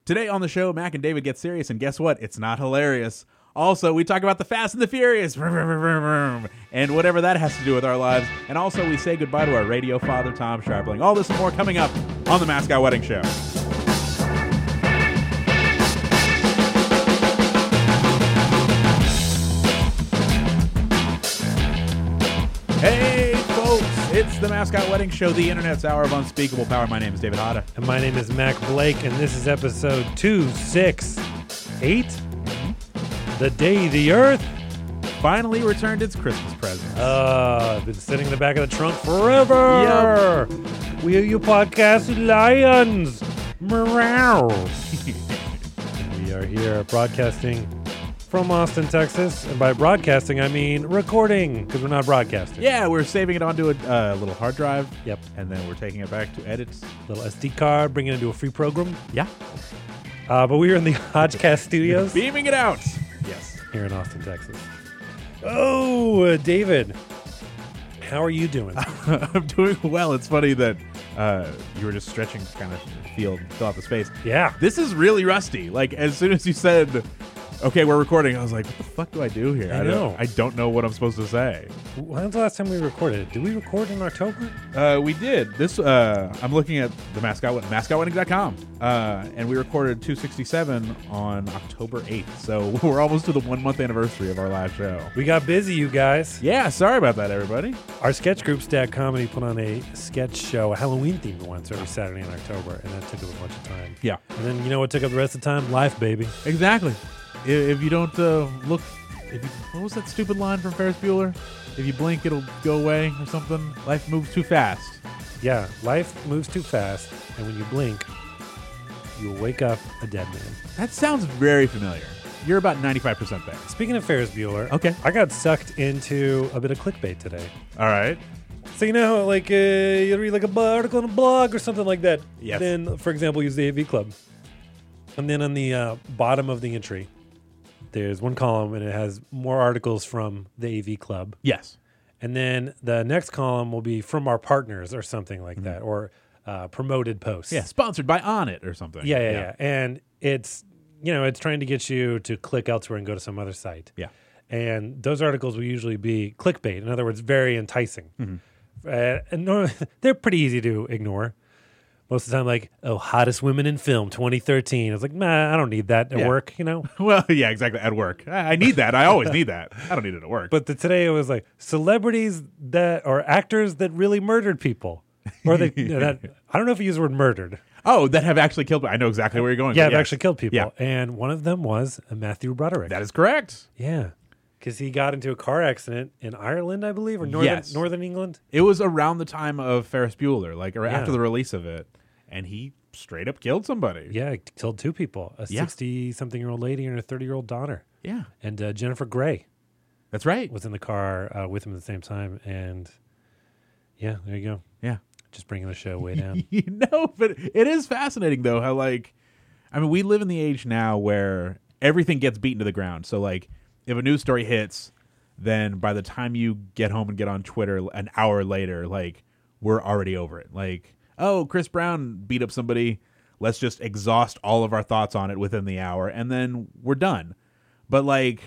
Today on the show, Mac and David get serious, and guess what? It's not hilarious. Also, we talk about the Fast and the Furious, and whatever that has to do with our lives. And also, we say goodbye to our radio father, Tom Sharpling. All this and more coming up on the Mascot Wedding Show. Hey, folks, it's the Mascot Wedding Show, the internet's hour of unspeakable power. My name is David Hada. And my name is Mac Blake, and this is episode 268. The day the Earth Finally returned its Christmas presents. I've been sitting in the back of the trunk forever. Yep. We are your podcast lions. Meow. We are here broadcasting from Austin, Texas. And by broadcasting, I mean recording, because we're not broadcasting. Yeah, we're saving it onto a little hard drive. Yep. And then we're taking it back to edits. Little SD card, bringing it into a free program. Yeah. But we are in the Hodgecast Studios. Beaming it out. Yes. Here in Austin, Texas. Oh, David, how are you doing? I'm doing well. It's funny that you were just stretching to kind of fill out the space. Yeah. This is really rusty. Like, as soon as you said, okay, we're recording, I was like, what the fuck do I do here? I know. I don't know what I'm supposed to say. When's the last time we recorded? Did we record in October? We did. This, I'm looking at the mascotwedding.com, and we recorded 267 on October 8th. So we're almost to the 1 month anniversary of our last show. We got busy, you guys. Yeah, sorry about that, everybody. Our sketch group, Stack Comedy, put on a sketch show, a Halloween-themed one, every Saturday in October, and that took up a bunch of time. Yeah. And then, you know what took up the rest of the time? Life, baby. Exactly. If you don't look, what was that stupid line from Ferris Bueller? If you blink, it'll go away or something. Life moves too fast. Yeah, life moves too fast, and when you blink, you'll wake up a dead man. That sounds very familiar. You're about 95% there. Speaking of Ferris Bueller, Okay. I got sucked into a bit of clickbait today. All right. So you know, like you read like a article on a blog or something like that. Yes. Then, for example, use the AV Club, and then on the bottom of the entry, there's one column and it has more articles from the AV Club. Yes. And then the next column will be from our partners or something like that, or promoted posts. Yeah, sponsored by On It or something. Yeah. And it's, it's trying to get you to click elsewhere and go to some other site. Yeah. And those articles will usually be clickbait. In other words, very enticing. Mm-hmm. And they're pretty easy to ignore. Most of the time, like, hottest women in film, 2013. I was like, nah, I don't need that at work, Well, yeah, exactly. At work. I need that. I always need that. I don't need it at work. But today it was like celebrities or actors that really murdered people. Or I don't know if you use the word murdered. Oh, that have actually killed. I know exactly where you're going. Yeah, Yes. have actually killed people. Yeah. And one of them was Matthew Broderick. That is correct. Yeah. Because he got into a car accident in Ireland, I believe, or northern England. It was around the time of Ferris Bueller, or after the release of it, and he straight up killed somebody. Yeah, he killed two people, a 60-something-year-old lady and a 30-year-old daughter. Yeah. And Jennifer Grey That's right. was in the car with him at the same time. And yeah, there you go. Yeah. Just bringing the show way down. But it is fascinating, though, how, we live in the age now where everything gets beaten to the ground. So, if a news story hits, then by the time you get home and get on Twitter an hour later, we're already over it. Oh, Chris Brown beat up somebody. Let's just exhaust all of our thoughts on it within the hour, and then we're done. But,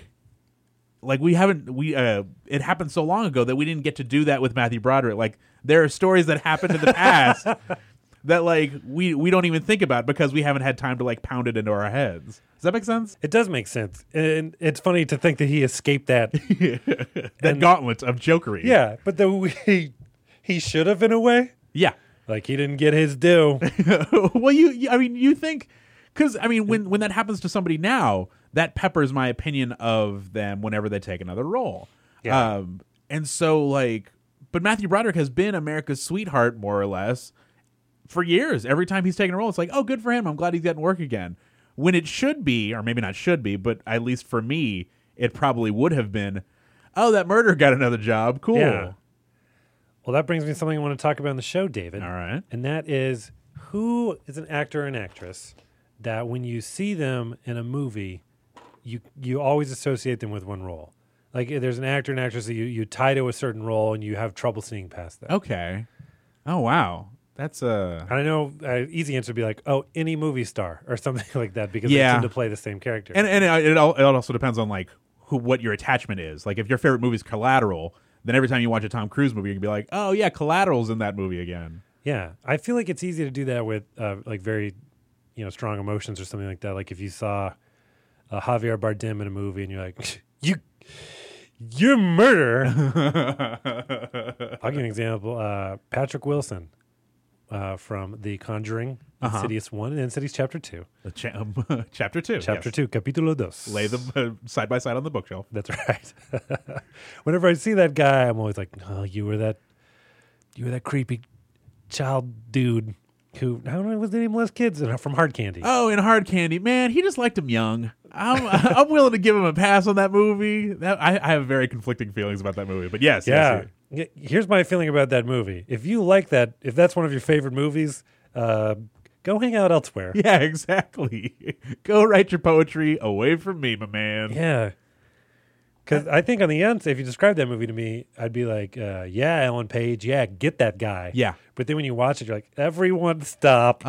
we haven't, it happened so long ago that we didn't get to do that with Matthew Broderick. There are stories that happened in the past that we don't even think about because we haven't had time to pound it into our heads. Does that make sense? It does make sense. And it's funny to think that he escaped that. Gauntlet of jokery. Yeah, but he should have in a way. Yeah. He didn't get his due. Well, you think, because, when that happens to somebody now, that peppers my opinion of them whenever they take another role. Yeah. And so, but Matthew Broderick has been America's sweetheart, more or less, for years. Every time he's taken a role, it's oh, good for him. I'm glad he's getting work again. When it should be, or maybe not should be, but at least for me, it probably would have been, oh, that murderer got another job. Cool. Yeah. Well, that brings me to something I want to talk about on the show, David. All right. And that is, who is an actor or an actress that when you see them in a movie, you always associate them with one role? There's an actor and actress that you tie to a certain role and you have trouble seeing past that. Okay. Oh, wow. That's I know easy answer would be like, oh, any movie star or something like that because Yeah. they tend to play the same character. and it also depends on like what your attachment is. Like if your favorite movie is Collateral, then every time you watch a Tom Cruise movie, you can be like, oh yeah, Collateral's in that movie again. Yeah, I feel like it's easy to do that with like very, strong emotions or something like that. Like if you saw Javier Bardem in a movie and you're like, you're murder. I'll give you an example. Patrick Wilson from The Conjuring, Insidious 1, and Insidious Chapter 2. Chapter 2. Chapter yes. 2, Capítulo 2. Lay them side by side on the bookshelf. That's right. Whenever I see that guy, I'm always like, "Oh, you were that creepy child dude who I don't know was the name molest kids from Hard Candy." Oh, in Hard Candy, man, he just liked him young. I'm willing to give him a pass on that movie. I have very conflicting feelings about that movie, but yes, Yeah. yes, Here's my feeling about that movie. If you like that, if that's one of your favorite movies, go hang out elsewhere. yeah, exactly. Go write your poetry away from me, my man. Yeah. Because I think on the end, if you describe that movie to me, I'd be like, yeah, Ellen Page, yeah, get that guy. Yeah. But then when you watch it, you're like, everyone stop.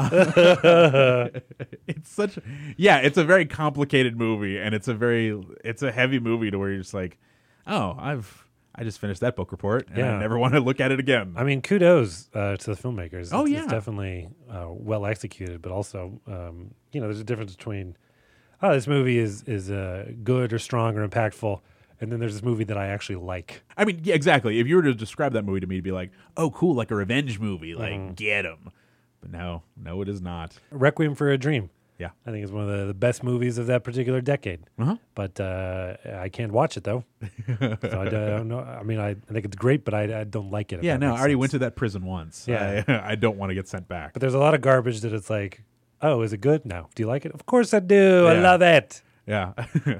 It's it's a very complicated movie, and it's a heavy movie to where you're just like, oh, I just finished that book report, and I never want to look at it again. I mean, kudos to the filmmakers. Oh, yeah. It's definitely well executed, but also, there's a difference between, oh, this movie is good or strong or impactful, and then there's this movie that I actually like. I mean, yeah, exactly. If you were to describe that movie to me, it'd be like, oh, cool, like a revenge movie, like get him. But no, it is not. Requiem for a Dream. Yeah. I think it's one of the best movies of that particular decade. But I can't watch it, though. So I don't know. I mean, I think it's great, but I don't like it. Yeah, no, I already went to that prison once. Yeah. I don't want to get sent back. But there's a lot of garbage that it's like, oh, is it good? No. Do you like it? Of course I do. I Yeah. love it. Yeah.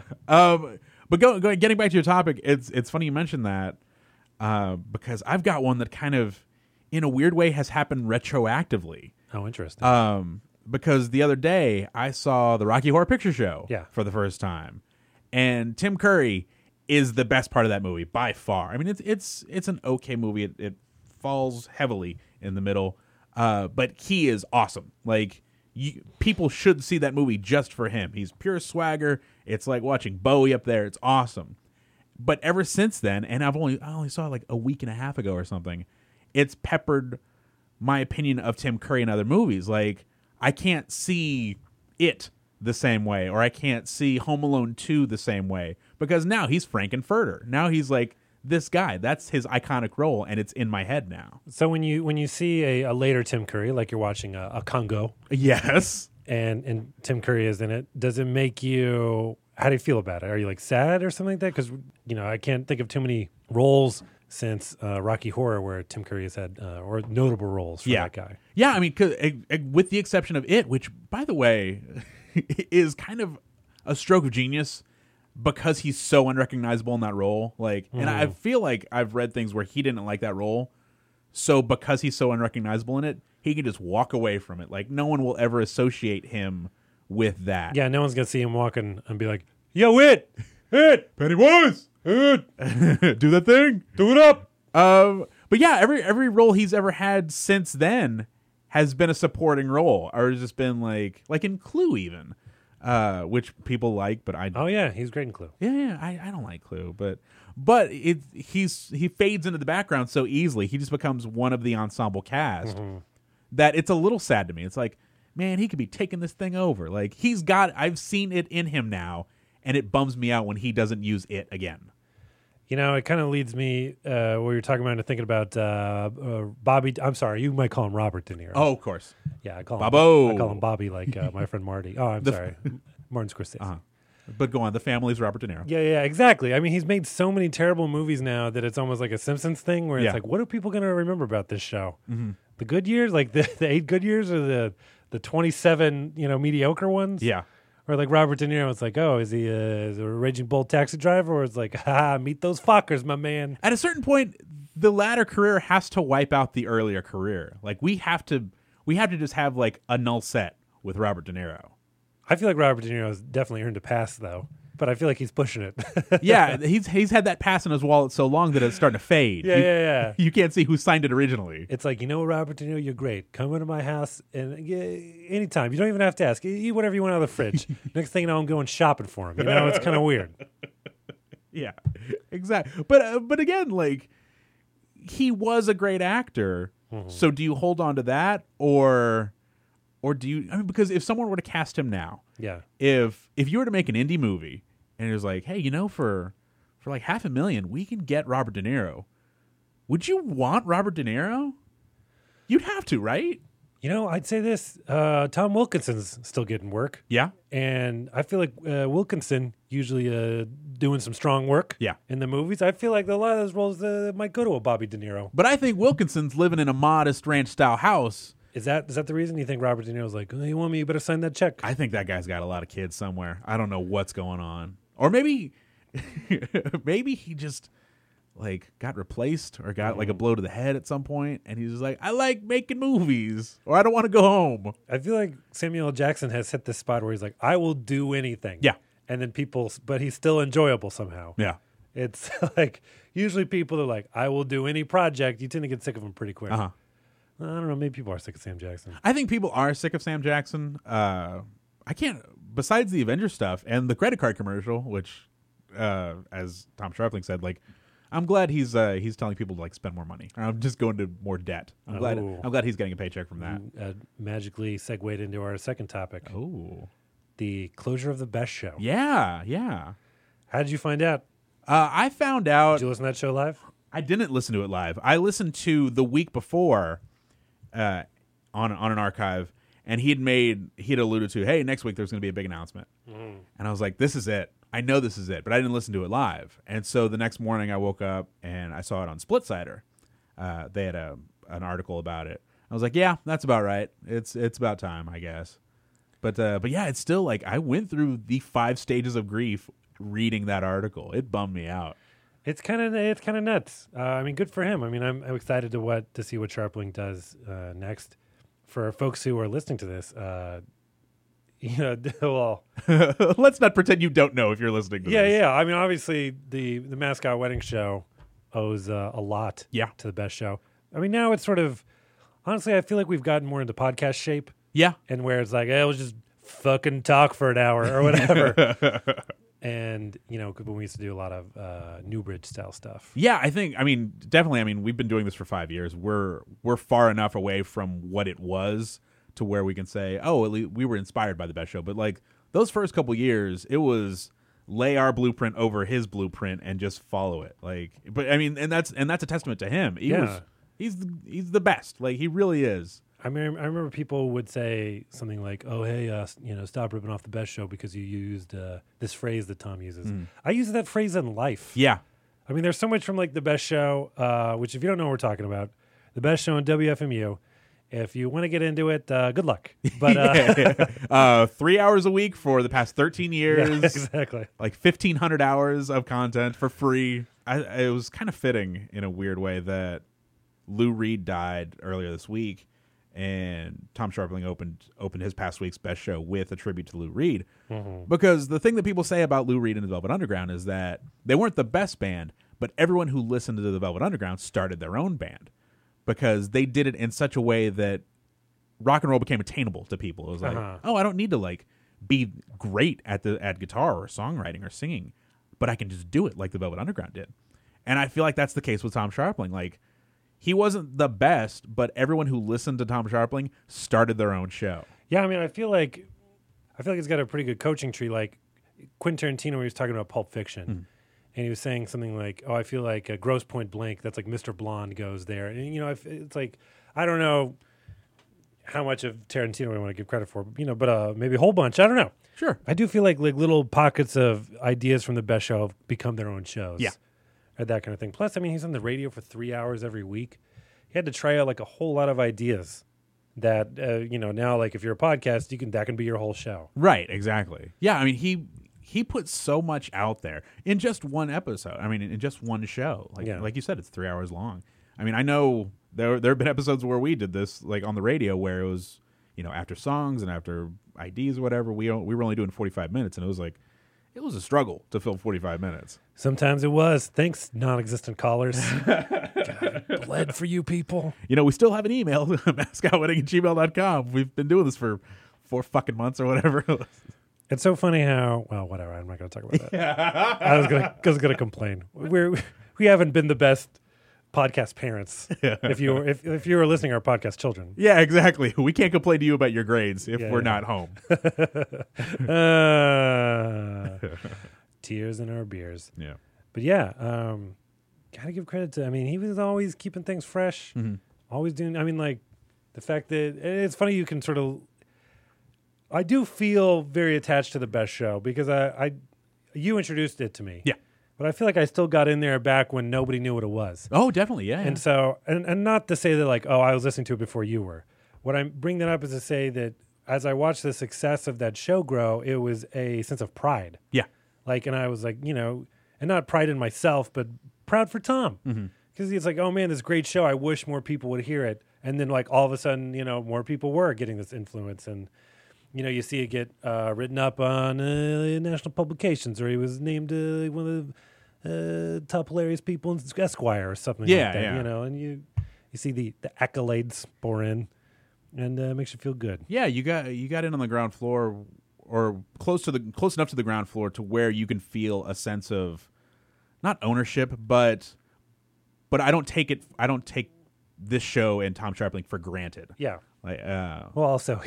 But getting back to your topic, it's funny you mentioned that because I've got one that kind of, in a weird way, has happened retroactively. Oh, interesting. Because the other day I saw the Rocky Horror Picture Show for the first time, and Tim Curry is the best part of that movie by far. I mean, it's an okay movie. It falls heavily in the middle, but he is awesome. Like people should see that movie just for him. He's pure swagger. It's like watching Bowie up there. It's awesome. But ever since then, and I only saw it like a week and a half ago or something, it's peppered my opinion of Tim Curry in other movies. Like, I can't see It the same way, or I can't see Home Alone 2 the same way, because now he's Frankenfurter. Now he's like this guy. That's his iconic role, and it's in my head now. So when you see a later Tim Curry, like you're watching a Congo, Yes. and Tim Curry is in it, does it make you, how do you feel about it? Are you like sad or something like that? Because, I can't think of too many roles since Rocky Horror where Tim Curry has had, or notable roles for that guy. Yeah, I mean, with the exception of It, which, by the way, is kind of a stroke of genius because he's so unrecognizable in that role. Like, and I feel like I've read things where he didn't like that role, so because he's so unrecognizable in it, he can just walk away from it. Like, no one will ever associate him with that. Yeah, no one's going to see him walking and be like, yo, It! Pennywise! It! Do that thing! Do it up! But yeah, every role he's ever had since then has been a supporting role, or has just been like in Clue even, which people like, but I Oh yeah, he's great in Clue. yeah I don't like Clue, but he fades into the background so easily. He just becomes one of the ensemble cast that it's a little sad to me. It's like, man, he could be taking this thing over. Like I've seen it in him now, and it bums me out when he doesn't use it again. It kind of leads me, where you're talking about and thinking about Bobby. I'm sorry, you might call him Robert De Niro. Oh, of course. Yeah, I call him Bobby, like my friend Marty. Oh, I'm sorry, Martin Scorsese. But go on, the family's Robert De Niro. Yeah, exactly. I mean, he's made so many terrible movies now that it's almost like a Simpsons thing where it's like, what are people going to remember about this show? Mm-hmm. The good years, like the 8 good years, or the 27 mediocre ones? Yeah. Or like Robert De Niro, it's like, oh, is he a Raging Bull taxi driver? Or it's like, meet those fuckers, my man. At a certain point, the latter career has to wipe out the earlier career. Like we have to just have like a null set with Robert De Niro. I feel like Robert De Niro has definitely earned a pass, though. but I feel like he's pushing it. Yeah, he's had that pass in his wallet so long that it's starting to fade. Yeah. You can't see who signed it originally. It's like, Robert De Niro, you're great. Come into my house and anytime. You don't even have to ask. Eat whatever you want out of the fridge. Next thing you know, I'm going shopping for him. It's kind of weird. Yeah, exactly. But again, like, he was a great actor. Mm-hmm. So do you hold on to that, or do you? I mean, because if someone were to cast him now, Yeah. if you were to make an indie movie and it was like, hey, for like $500,000, we can get Robert De Niro. Would you want Robert De Niro? You'd have to, right? I'd say this. Tom Wilkinson's still getting work. Yeah. And I feel like Wilkinson usually doing some strong work Yeah. in the movies. I feel like a lot of those roles might go to a Bobby De Niro. But I think Wilkinson's living in a modest ranch-style house. Is that the reason you think Robert De Niro's like, oh, you want me, you better sign that check? I think that guy's got a lot of kids somewhere. I don't know what's going on. Or maybe maybe he just like got replaced or got like a blow to the head at some point, and he's just like, I like making movies, or I don't want to go home. I feel like Samuel L. Jackson has hit this spot where he's like, I will do anything. Yeah. And then but he's still enjoyable somehow. Yeah. It's like, usually people are like, I will do any project. You tend to get sick of him pretty quick. Uh-huh. I don't know. Maybe people are sick of Sam Jackson. I think people are sick of Sam Jackson. I can't, besides the Avengers stuff and the credit card commercial, which, as Tom Sharpling said, like, I'm glad he's telling people to like spend more money. I'm just going to more debt. I'm glad he's getting a paycheck from that. Magically segued into our second topic. Oh, The closure of the Best Show. yeah. How did you find out? I found out. Did you listen to that show live? I didn't listen to it live. I listened to the week before on an archive, and he had alluded to, hey, next week there's going to be a big announcement. And I was like, this is it. I know this is it, but I didn't listen to it live. And so the next morning I woke up and I saw it on Splitsider. They had an article about it. I was like, yeah, that's about right. It's about time, I guess. But yeah, it's still like, I went through the 5 stages of grief reading that article. It bummed me out. It's kind of nuts. I mean, good for him. I mean, I'm excited to see what Sharpling does next. For folks who are listening to this, well, let's not pretend you don't know if you're listening to this. Yeah. I mean, obviously, the Mascot Wedding Show owes a lot to the Best Show. I mean, now it's sort of, honestly, I feel like we've gotten more into podcast shape. Yeah. And where it's like, hey, we'll just fucking talk for an hour or whatever. And, when we used to do a lot of Newbridge style stuff. Yeah, definitely. We've been doing this for 5 years. We're far enough away from what it was to where we can say, oh, at least we were inspired by the Best Show. But like those first couple years, it was lay our blueprint over his blueprint and just follow it. Like, but I mean, and that's a testament to him. He's the best. Like, he really is. I mean, I remember people would say something like, "Oh, hey, stop ripping off the Best Show because you used this phrase that Tom uses." I use that phrase in life. Yeah, I mean, there's so much from like the Best Show, which if you don't know what we're talking about, the Best Show on WFMU. If you want to get into it, good luck. But 3 hours a week for the past 13 years, yeah, exactly, like 1,500 hours of content for free. It was kind of fitting in a weird way that Lou Reed died earlier this week. And Tom Sharpling opened his past week's Best Show with a tribute to Lou Reed. Because the thing that people say about Lou Reed and the Velvet Underground is that they weren't the best band, but everyone who listened to the Velvet Underground started their own band because they did it in such a way that rock and roll became attainable to people. It was like, oh, I don't need to like be great at guitar or songwriting or singing, but I can just do it like the Velvet Underground did. And I feel like that's the case with Tom Sharpling. Like, he wasn't the best, but everyone who listened to Tom Sharpling started their own show. Yeah, I mean, I feel like he's got a pretty good coaching tree. Like Quentin Tarantino, when he was talking about Pulp Fiction, and he was saying something like, "Oh, I feel like Grosse Pointe Blank. That's like Mr. Blonde goes there." And it's like, I don't know how much of Tarantino I want to give credit for, but maybe a whole bunch. I don't know. Sure, I do feel like little pockets of ideas from the Best Show have become their own shows. Yeah. Or that kind of thing. Plus, I mean, he's on the radio for 3 hours every week. He had to try out like a whole lot of ideas that, now like if you're a podcast, that can be your whole show. Right, exactly. Yeah, I mean, he put so much out there in just one episode. I mean, in just one show. Like you said, it's 3 hours long. I mean, I know there have been episodes where we did this like on the radio where it was, after songs and after IDs or whatever, we were only doing 45 minutes, and it was like, It was a struggle to fill 45 minutes. Sometimes it was. Thanks, non-existent callers. God, I bled for you people. You know, we still have an email, mascotwedding@gmail.com. We've been doing this for 4 fucking months or whatever. It's so funny how, well, whatever. I'm not going to talk about that. I was gonna complain. We haven't been the best podcast parents. If you were listening to our podcast children. Yeah, exactly. We can't complain to you about your grades if we're not home. Tears in our beers. Yeah. But yeah, gotta give credit to. I mean, he was always keeping things fresh. Mm-hmm. Always doing. I mean, like the fact that it's funny. You can sort of. I do feel very attached to the Best Show because you introduced it to me. Yeah. But I feel like I still got in there back when nobody knew what it was. Oh, definitely. Yeah. And so, and not to say that like, oh, I was listening to it before you were. What I bring that up is to say that as I watched the success of that show grow, it was a sense of pride. Yeah. Like, and I was like, you know, and not pride in myself, but proud for Tom. Because it's like, oh man, this great show. I wish more people would hear it. And then like all of a sudden, you know, more people were getting this influence. And, you know, you see it get written up on national publications, or he was named one of the top hilarious people in Esquire or something like that. Yeah. You know, and you see the accolades pour in, and it makes you feel good. Yeah, you got in on the ground floor, or close enough to the ground floor to where you can feel a sense of not ownership, but I don't take this show and Tom Sharpling for granted. Yeah. Like, Well, also,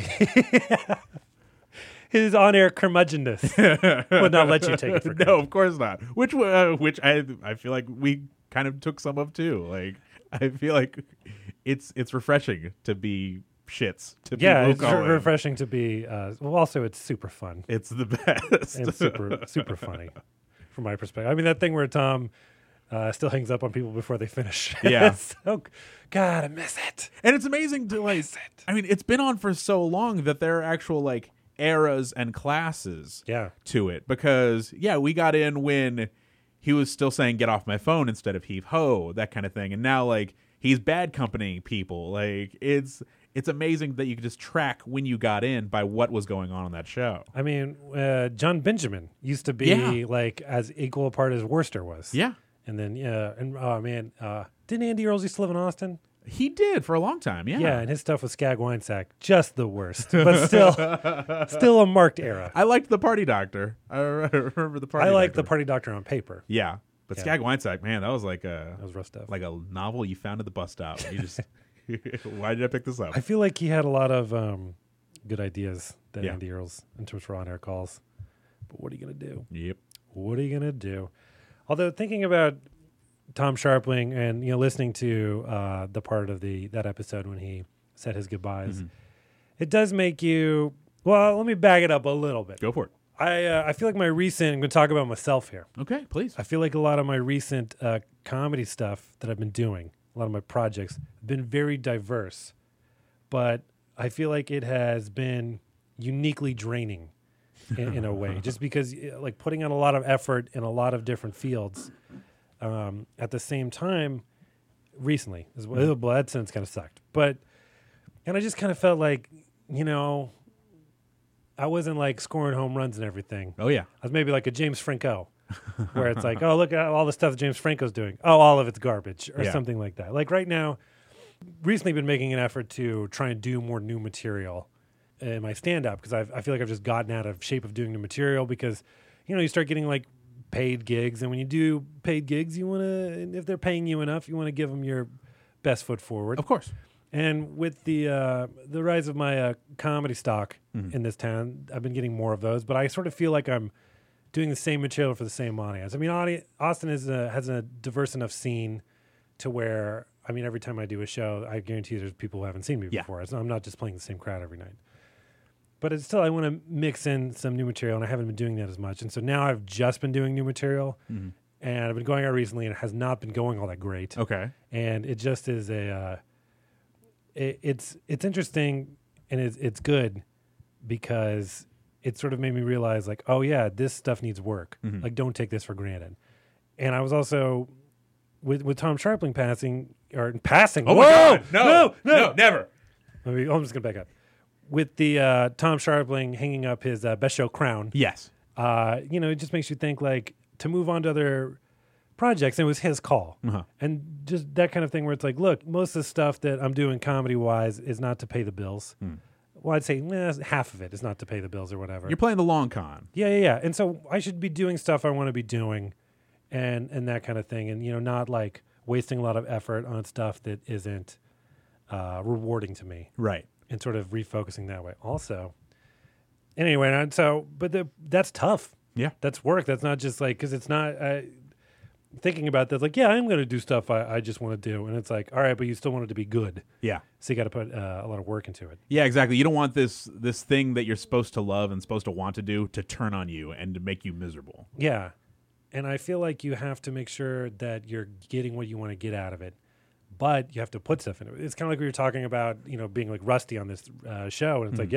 his on-air curmudgeonness would not let you take it for granted. No, of course not. Which I feel like we kind of took some of too. Like, I feel like it's refreshing to be shits. To Yeah, people it's refreshing to be. Well, also, it's super fun. It's the best And super funny, from my perspective. I mean, that thing where Tom still hangs up on people before they finish. Yeah. So, God, I miss it. And it's amazing to like. I mean, it's been on for so long that there are actual like eras and classes to it, because we got in when he was still saying "get off my phone" instead of "heave ho," that kind of thing, and now like he's bad company people. Like it's amazing that you could just track when you got in by what was going on that show. I mean, John Benjamin used to be like as equal a part as Worcester was. Yeah. And then, and oh man, didn't Andy Earls used to live in Austin? He did for a long time, yeah. Yeah, and his stuff with Skag Winesack, just the worst, but still a marked era. I liked The Party Doctor. I remember The Party Doctor. I like The Party Doctor on paper. Yeah, but Skag Winesack, man, that was like that was rough stuff. Like a novel you found at the bus stop. You just, why did I pick this up? I feel like he had a lot of good ideas, that Andy Earls, in terms of on-air calls. But what are you going to do? Yep. What are you going to do? Although thinking about Tom Sharpling and listening to the part of that episode when he said his goodbyes, it does make you. Well, let me back it up a little bit. Go for it. I feel like I'm going to talk about myself here. Okay, please. I feel like a lot of my recent comedy stuff that I've been doing, a lot of my projects, have been very diverse, but I feel like it has been uniquely draining. In a way, just because like putting out a lot of effort in a lot of different fields at the same time recently, well, that sense kind of sucked. And I just kind of felt like, I wasn't like scoring home runs and everything. Oh, yeah. I was maybe like a James Franco, where it's like, oh, look at all the stuff that James Franco's doing. Oh, all of it's garbage or something like that. Like right now, recently been making an effort to try and do more new material in my stand-up, because I feel like I've just gotten out of shape of doing the material, because you start getting like paid gigs, and when you do paid gigs, you want to, if they're paying you enough, you want to give them your best foot forward. Of course. And with the rise of my comedy stock in this town, I've been getting more of those, but I sort of feel like I'm doing the same material for the same audience. I mean, Austin has a diverse enough scene to where, I mean, every time I do a show, I guarantee there's people who haven't seen me before. So I'm not just playing the same crowd every night. But it's still, I want to mix in some new material, and I haven't been doing that as much. And so now I've just been doing new material, and I've been going out recently, and it has not been going all that great. Okay. And it just is it's interesting, and it's good, because it sort of made me realize, like, oh yeah, this stuff needs work. Like, don't take this for granted. And I was also with Tom Sharpling passing. Oh my God! No, never. I'm just gonna back up. With the Tom Sharpling hanging up his Best Show crown. Yes. It just makes you think like to move on to other projects. And it was his call. Uh-huh. And just that kind of thing where it's like, look, most of the stuff that I'm doing comedy wise is not to pay the bills. Well, I'd say half of it is not to pay the bills or whatever. You're playing the long con. Yeah. And so I should be doing stuff I want to be doing and that kind of thing. And, not like wasting a lot of effort on stuff that isn't rewarding to me. Right. And sort of refocusing that way. Also, anyway, that's tough. Yeah. That's work. That's not just like, because it's not thinking about that. Like, yeah, I'm going to do stuff I just want to do. And it's like, all right, but you still want it to be good. Yeah. So you got to put a lot of work into it. Yeah, exactly. You don't want this thing that you're supposed to love and supposed to want to do to turn on you and to make you miserable. Yeah. And I feel like you have to make sure that you're getting what you want to get out of it. But you have to put stuff in it. It's kind of like we were talking about, being like rusty on this show. And it's like,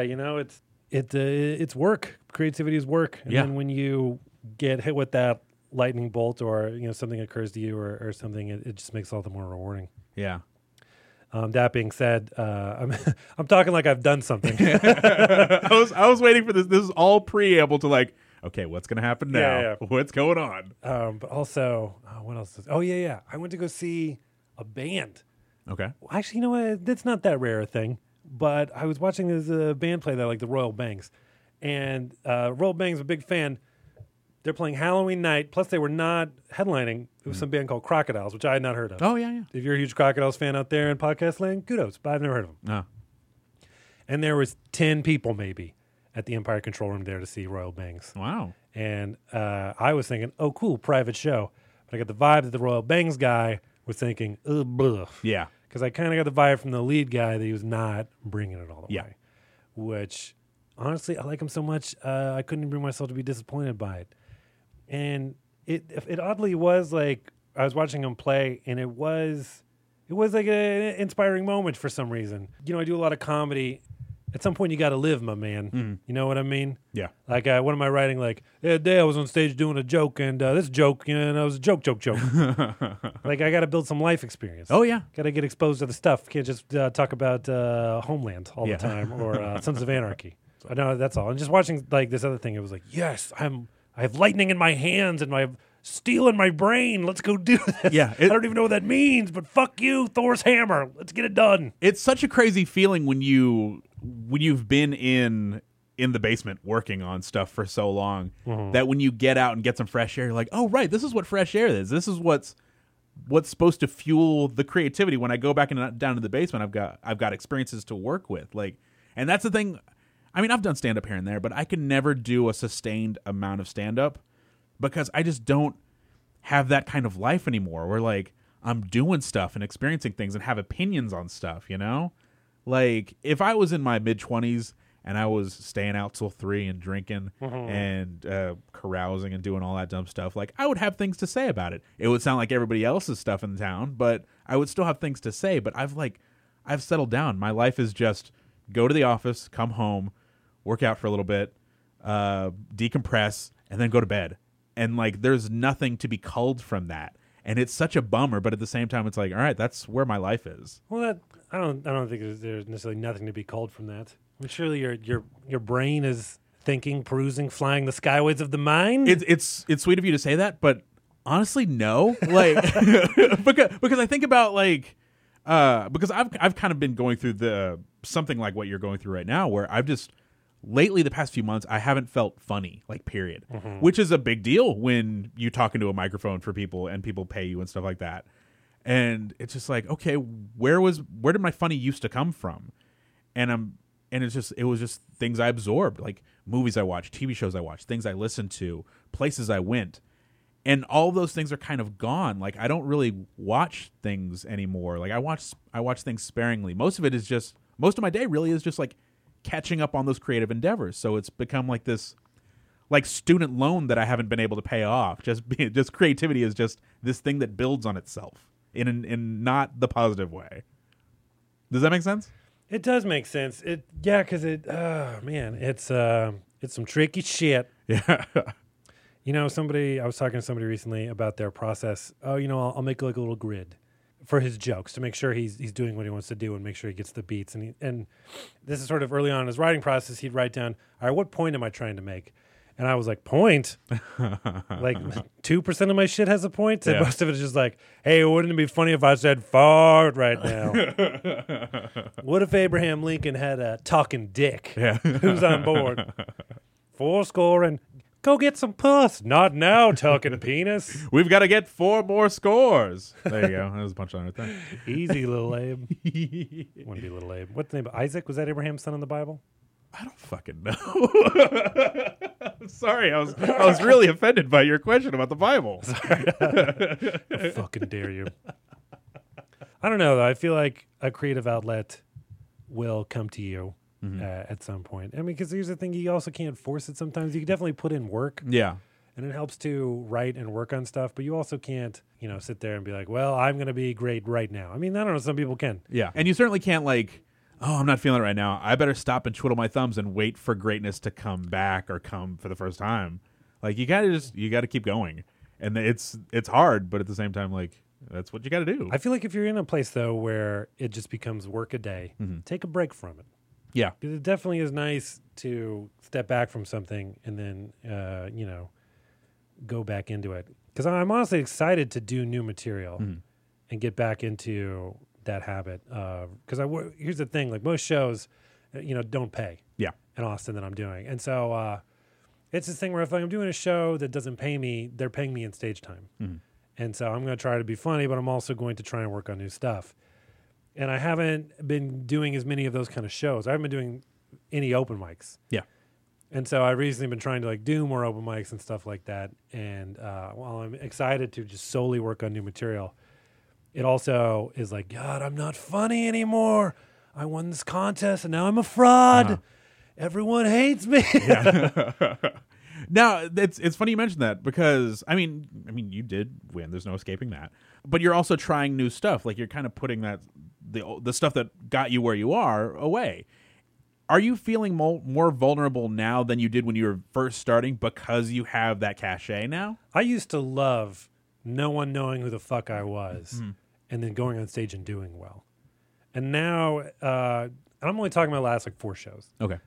it's work. Creativity is work. And then when you get hit with that lightning bolt or, something occurs to you or something, it just makes it all the more rewarding. Yeah. That being said, I'm talking like I've done something. I was waiting for this. This is all preamble to like, okay, what's going to happen now? Yeah. What's going on? But also, what else? I went to go see a band. Okay. Actually, you know what? That's not that rare a thing. But I was watching this band play there, like the Royal Bangs. And Royal Bangs, a big fan. They're playing Halloween night. Plus, they were not headlining. It was some band called Crocodiles, which I had not heard of. Oh, yeah. If you're a huge Crocodiles fan out there in podcast land, kudos. But I've never heard of them. Oh. And there was 10 people maybe at the Empire Control Room there to see Royal Bangs. Wow. And I was thinking, oh, cool, private show. But I got the vibe that the Royal Bangs guy was thinking, ugh. Yeah. Because I kind of got the vibe from the lead guy that he was not bringing it all the way. Which, honestly, I like him so much, I couldn't bring myself to be disappointed by it. And it oddly was like, I was watching him play, and it was like an inspiring moment for some reason. I do a lot of comedy. At some point, you got to live, my man. You know what I mean? Yeah. Like, what am I writing? Like, the other day I was on stage doing a joke, and this joke, was a joke. Like, I got to build some life experience. Oh, yeah. Got to get exposed to the stuff. Can't just talk about Homeland all the time or Sons of Anarchy. So, I know that's all. And just watching, like, this other thing, it was like, yes, I have lightning in my hands and my steel in my brain. Let's go do this. Yeah, I don't even know what that means, but fuck you, Thor's hammer. Let's get it done. It's such a crazy feeling when you've been in the basement working on stuff for so long that when you get out and get some fresh air, you're like, oh, right, this is what fresh air is. This is what's supposed to fuel the creativity. When I go back and down to the basement, I've got experiences to work with. Like, and that's the thing. I mean, I've done stand-up here and there, but I can never do a sustained amount of stand-up because I just don't have that kind of life anymore where, like, I'm doing stuff and experiencing things and have opinions on stuff, Like, if I was in my mid-20s and I was staying out till 3 and drinking and carousing and doing all that dumb stuff, like, I would have things to say about it. It would sound like everybody else's stuff in town, but I would still have things to say. But I've settled down. My life is just go to the office, come home, work out for a little bit, decompress, and then go to bed. And, like, there's nothing to be culled from that. And it's such a bummer, but at the same time, it's like, all right, that's where my life is. Well, I don't think there's necessarily nothing to be culled from that. I mean, surely your brain is thinking, perusing, flying the skyways of the mind. It's sweet of you to say that, but honestly, no. Like, because I think about like, because I've kind of been going through something like what you're going through right now, where I've just lately the past few months I haven't felt funny, like, period, which is a big deal when you talk into a microphone for people and people pay you and stuff like that. And it's just like, okay, where did my funny used to come from? And it was just things I absorbed, like movies I watched, TV shows I watched, things I listened to, places I went. And all those things are kind of gone. Like, I don't really watch things anymore. Like, I watch things sparingly. Most of my day really is just like catching up on those creative endeavors. So it's become like this, like, student loan that I haven't been able to pay off. Just creativity is just this thing that builds on itself in not the positive way. Does that make sense? It does make sense. Because it's some tricky shit. Yeah. I was talking to somebody recently about their process. Oh, I'll make like a little grid for his jokes to make sure he's doing what he wants to do and make sure he gets the beats. And this is sort of early on in his writing process. He'd write down, all right, what point am I trying to make? And I was like, point? Like 2% of my shit has a point? And most of it is just like, hey, wouldn't it be funny if I said fart right now? What if Abraham Lincoln had a talking dick? Yeah. Who's on board? 4 and go get some puss. Not now, talking penis. We've got to get 4 more scores. There you go. That was a punchline right there. Easy, little Abe. Wouldn't be little Abe. What's the name? Isaac? Was that Abraham's son in the Bible? I don't fucking know. I'm sorry, I was really offended by your question about the Bible. I fucking dare you. I don't know, though. I feel like a creative outlet will come to you at some point. I mean, because here's the thing. You also can't force it sometimes. You can definitely put in work. Yeah. And it helps to write and work on stuff. But you also can't, sit there and be like, well, I'm going to be great right now. I mean, I don't know. Some people can. Yeah. And you certainly can't I'm not feeling it right now. I better stop and twiddle my thumbs and wait for greatness to come back or come for the first time. Like you gotta keep going. And it's hard, but at the same time, that's what you gotta do. I feel like if you're in a place though where it just becomes work a day, take a break from it. Yeah. Because it definitely is nice to step back from something and then go back into it. Because I'm honestly excited to do new material and get back into that habit. Because here's the thing, like most shows, don't pay. Yeah. In Austin that I'm doing. And so it's this thing where if I'm doing a show that doesn't pay me, they're paying me in stage time. And so I'm going to try to be funny, but I'm also going to try and work on new stuff. And I haven't been doing as many of those kind of shows. I haven't been doing any open mics. Yeah. And so I've recently been trying to do more open mics and stuff like that. And while I'm excited to just solely work on new material, it also is like, God, I'm not funny anymore. I won this contest and now I'm a fraud. Everyone hates me. Yeah. Now, it's funny you mentioned that because, I mean, you did win. There's no escaping that. But you're also trying new stuff. Like you're kind of putting the stuff that got you where you are away. Are you feeling more vulnerable now than you did when you were first starting because you have that cachet now? I used to love no one knowing who the fuck I was and then going on stage and doing well. And now, I'm only talking about the last 4 shows. Okay.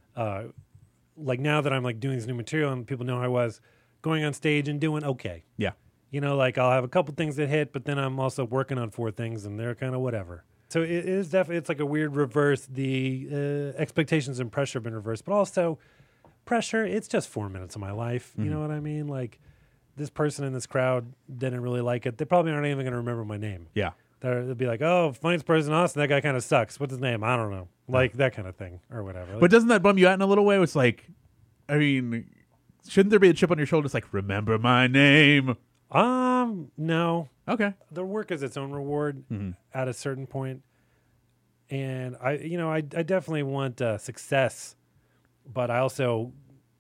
Now that I'm doing this new material and people know who I was, going on stage and doing okay. Yeah. I'll have a couple things that hit, but then I'm also working on 4 things and they're kind of whatever. So it is definitely, it's like a weird reverse. The expectations and pressure have been reversed, but also pressure, it's just 4 minutes of my life. You know what I mean? This person in this crowd didn't really like it. They probably aren't even going to remember my name. Yeah. They'll be like, oh, funniest person in Austin, that guy kind of sucks. What's his name? I don't know. That kind of thing or whatever. But doesn't that bum you out in a little way? It's shouldn't there be a chip on your shoulder? It's like, remember my name. No. Okay. The work is its own reward at a certain point. And I definitely want success, but I also,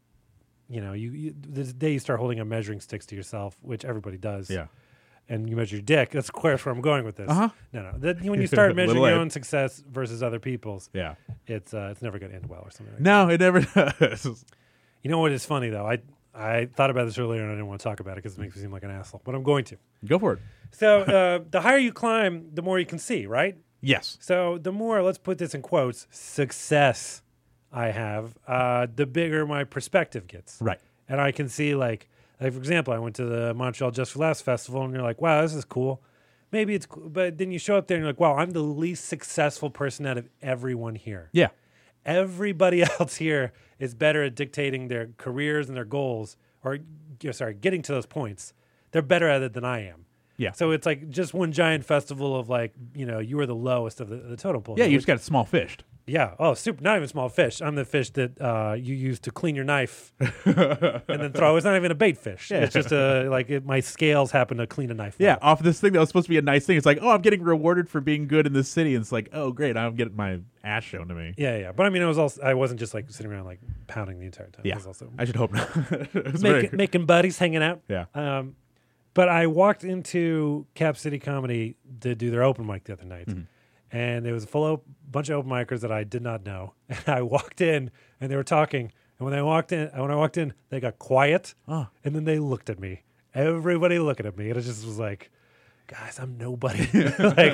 you the day you start holding up measuring sticks to yourself, which everybody does. Yeah. And you measure your dick. That's of course where I'm going with this. No. When you start measuring your own success versus other people's, it's never going to end well or something like that. No, it never does. You know what is funny, though? I thought about this earlier and I didn't want to talk about it because it makes me seem like an asshole, but I'm going to. Go for it. So the higher you climb, the more you can see, right? Yes. So the more, let's put this in quotes, success I have, the bigger my perspective gets. Right. And I can see for example, I went to the Montreal Just for Laughs festival and you're like, wow, this is cool. Maybe it's cool. But then you show up there and you're like, wow, I'm the least successful person out of everyone here. Yeah. Everybody else here is better at dictating their careers and their goals getting to those points. They're better at it than I am. Yeah. So it's just one giant festival of you are the lowest of the totem pole. Yeah, you just got small fished. Yeah. Oh, super. Not even small fish. I'm the fish that you use to clean your knife and then throw. It's not even a bait fish. Yeah. It's just my scales happen to clean a knife. Yeah. Off this thing that was supposed to be a nice thing. It's like, oh, I'm getting rewarded for being good in this city. And it's like, oh, great. I'm getting my ass shown to me. Yeah. Yeah. But I wasn't just sitting around pounding the entire time. Yeah. I was also I should hope not. making buddies, hanging out. Yeah. But I walked into Cap City Comedy to do their open mic the other night. And there was a bunch of open micers that I did not know. And I walked in, and they were talking. And when I walked in, they got quiet. And then they looked at me. Everybody looking at me. And it just was like, guys, I'm nobody. Is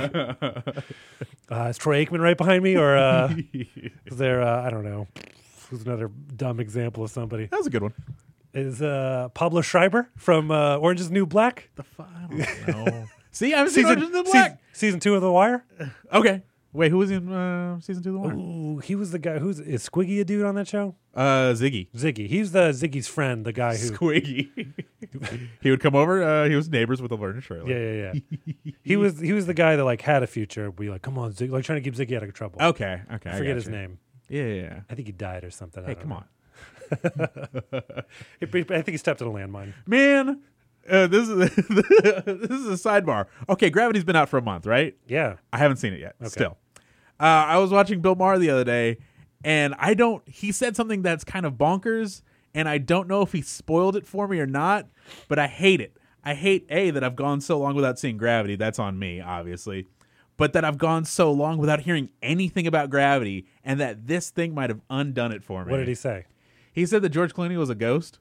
Troy Aikman right behind me? Or is there, I don't know. Who's another dumb example of somebody? That was a good one. is Pablo Schreiber from Orange is the New Black. I don't know. See, I haven't seen Orange is the New Black. Season 2 of The Wire. Okay. Wait, who was in season 2 of The Wire? Ooh, he was the guy. Is Squiggy a dude on that show? Ziggy. Ziggy. He's the Ziggy's friend, the guy who. Squiggy. He would come over. He was neighbors with Laverne and Shirley. Yeah. he was the guy that like had a future. Be like, come on, Ziggy, like trying to keep Ziggy out of trouble. Okay. I forget his name. Yeah. I think he died or something. Hey, come on. I think he stepped in a landmine. Man, this is a sidebar. Okay, Gravity's been out for a month, right? Yeah. I haven't seen it yet. Okay. Still. I was watching Bill Maher the other day, and he said something that's kind of bonkers, and I don't know if he spoiled it for me or not, but I hate it. I hate, that I've gone so long without seeing Gravity. That's on me, obviously. But that I've gone so long without hearing anything about Gravity, and that this thing might have undone it for me. What did he say? He said that George Clooney was a ghost.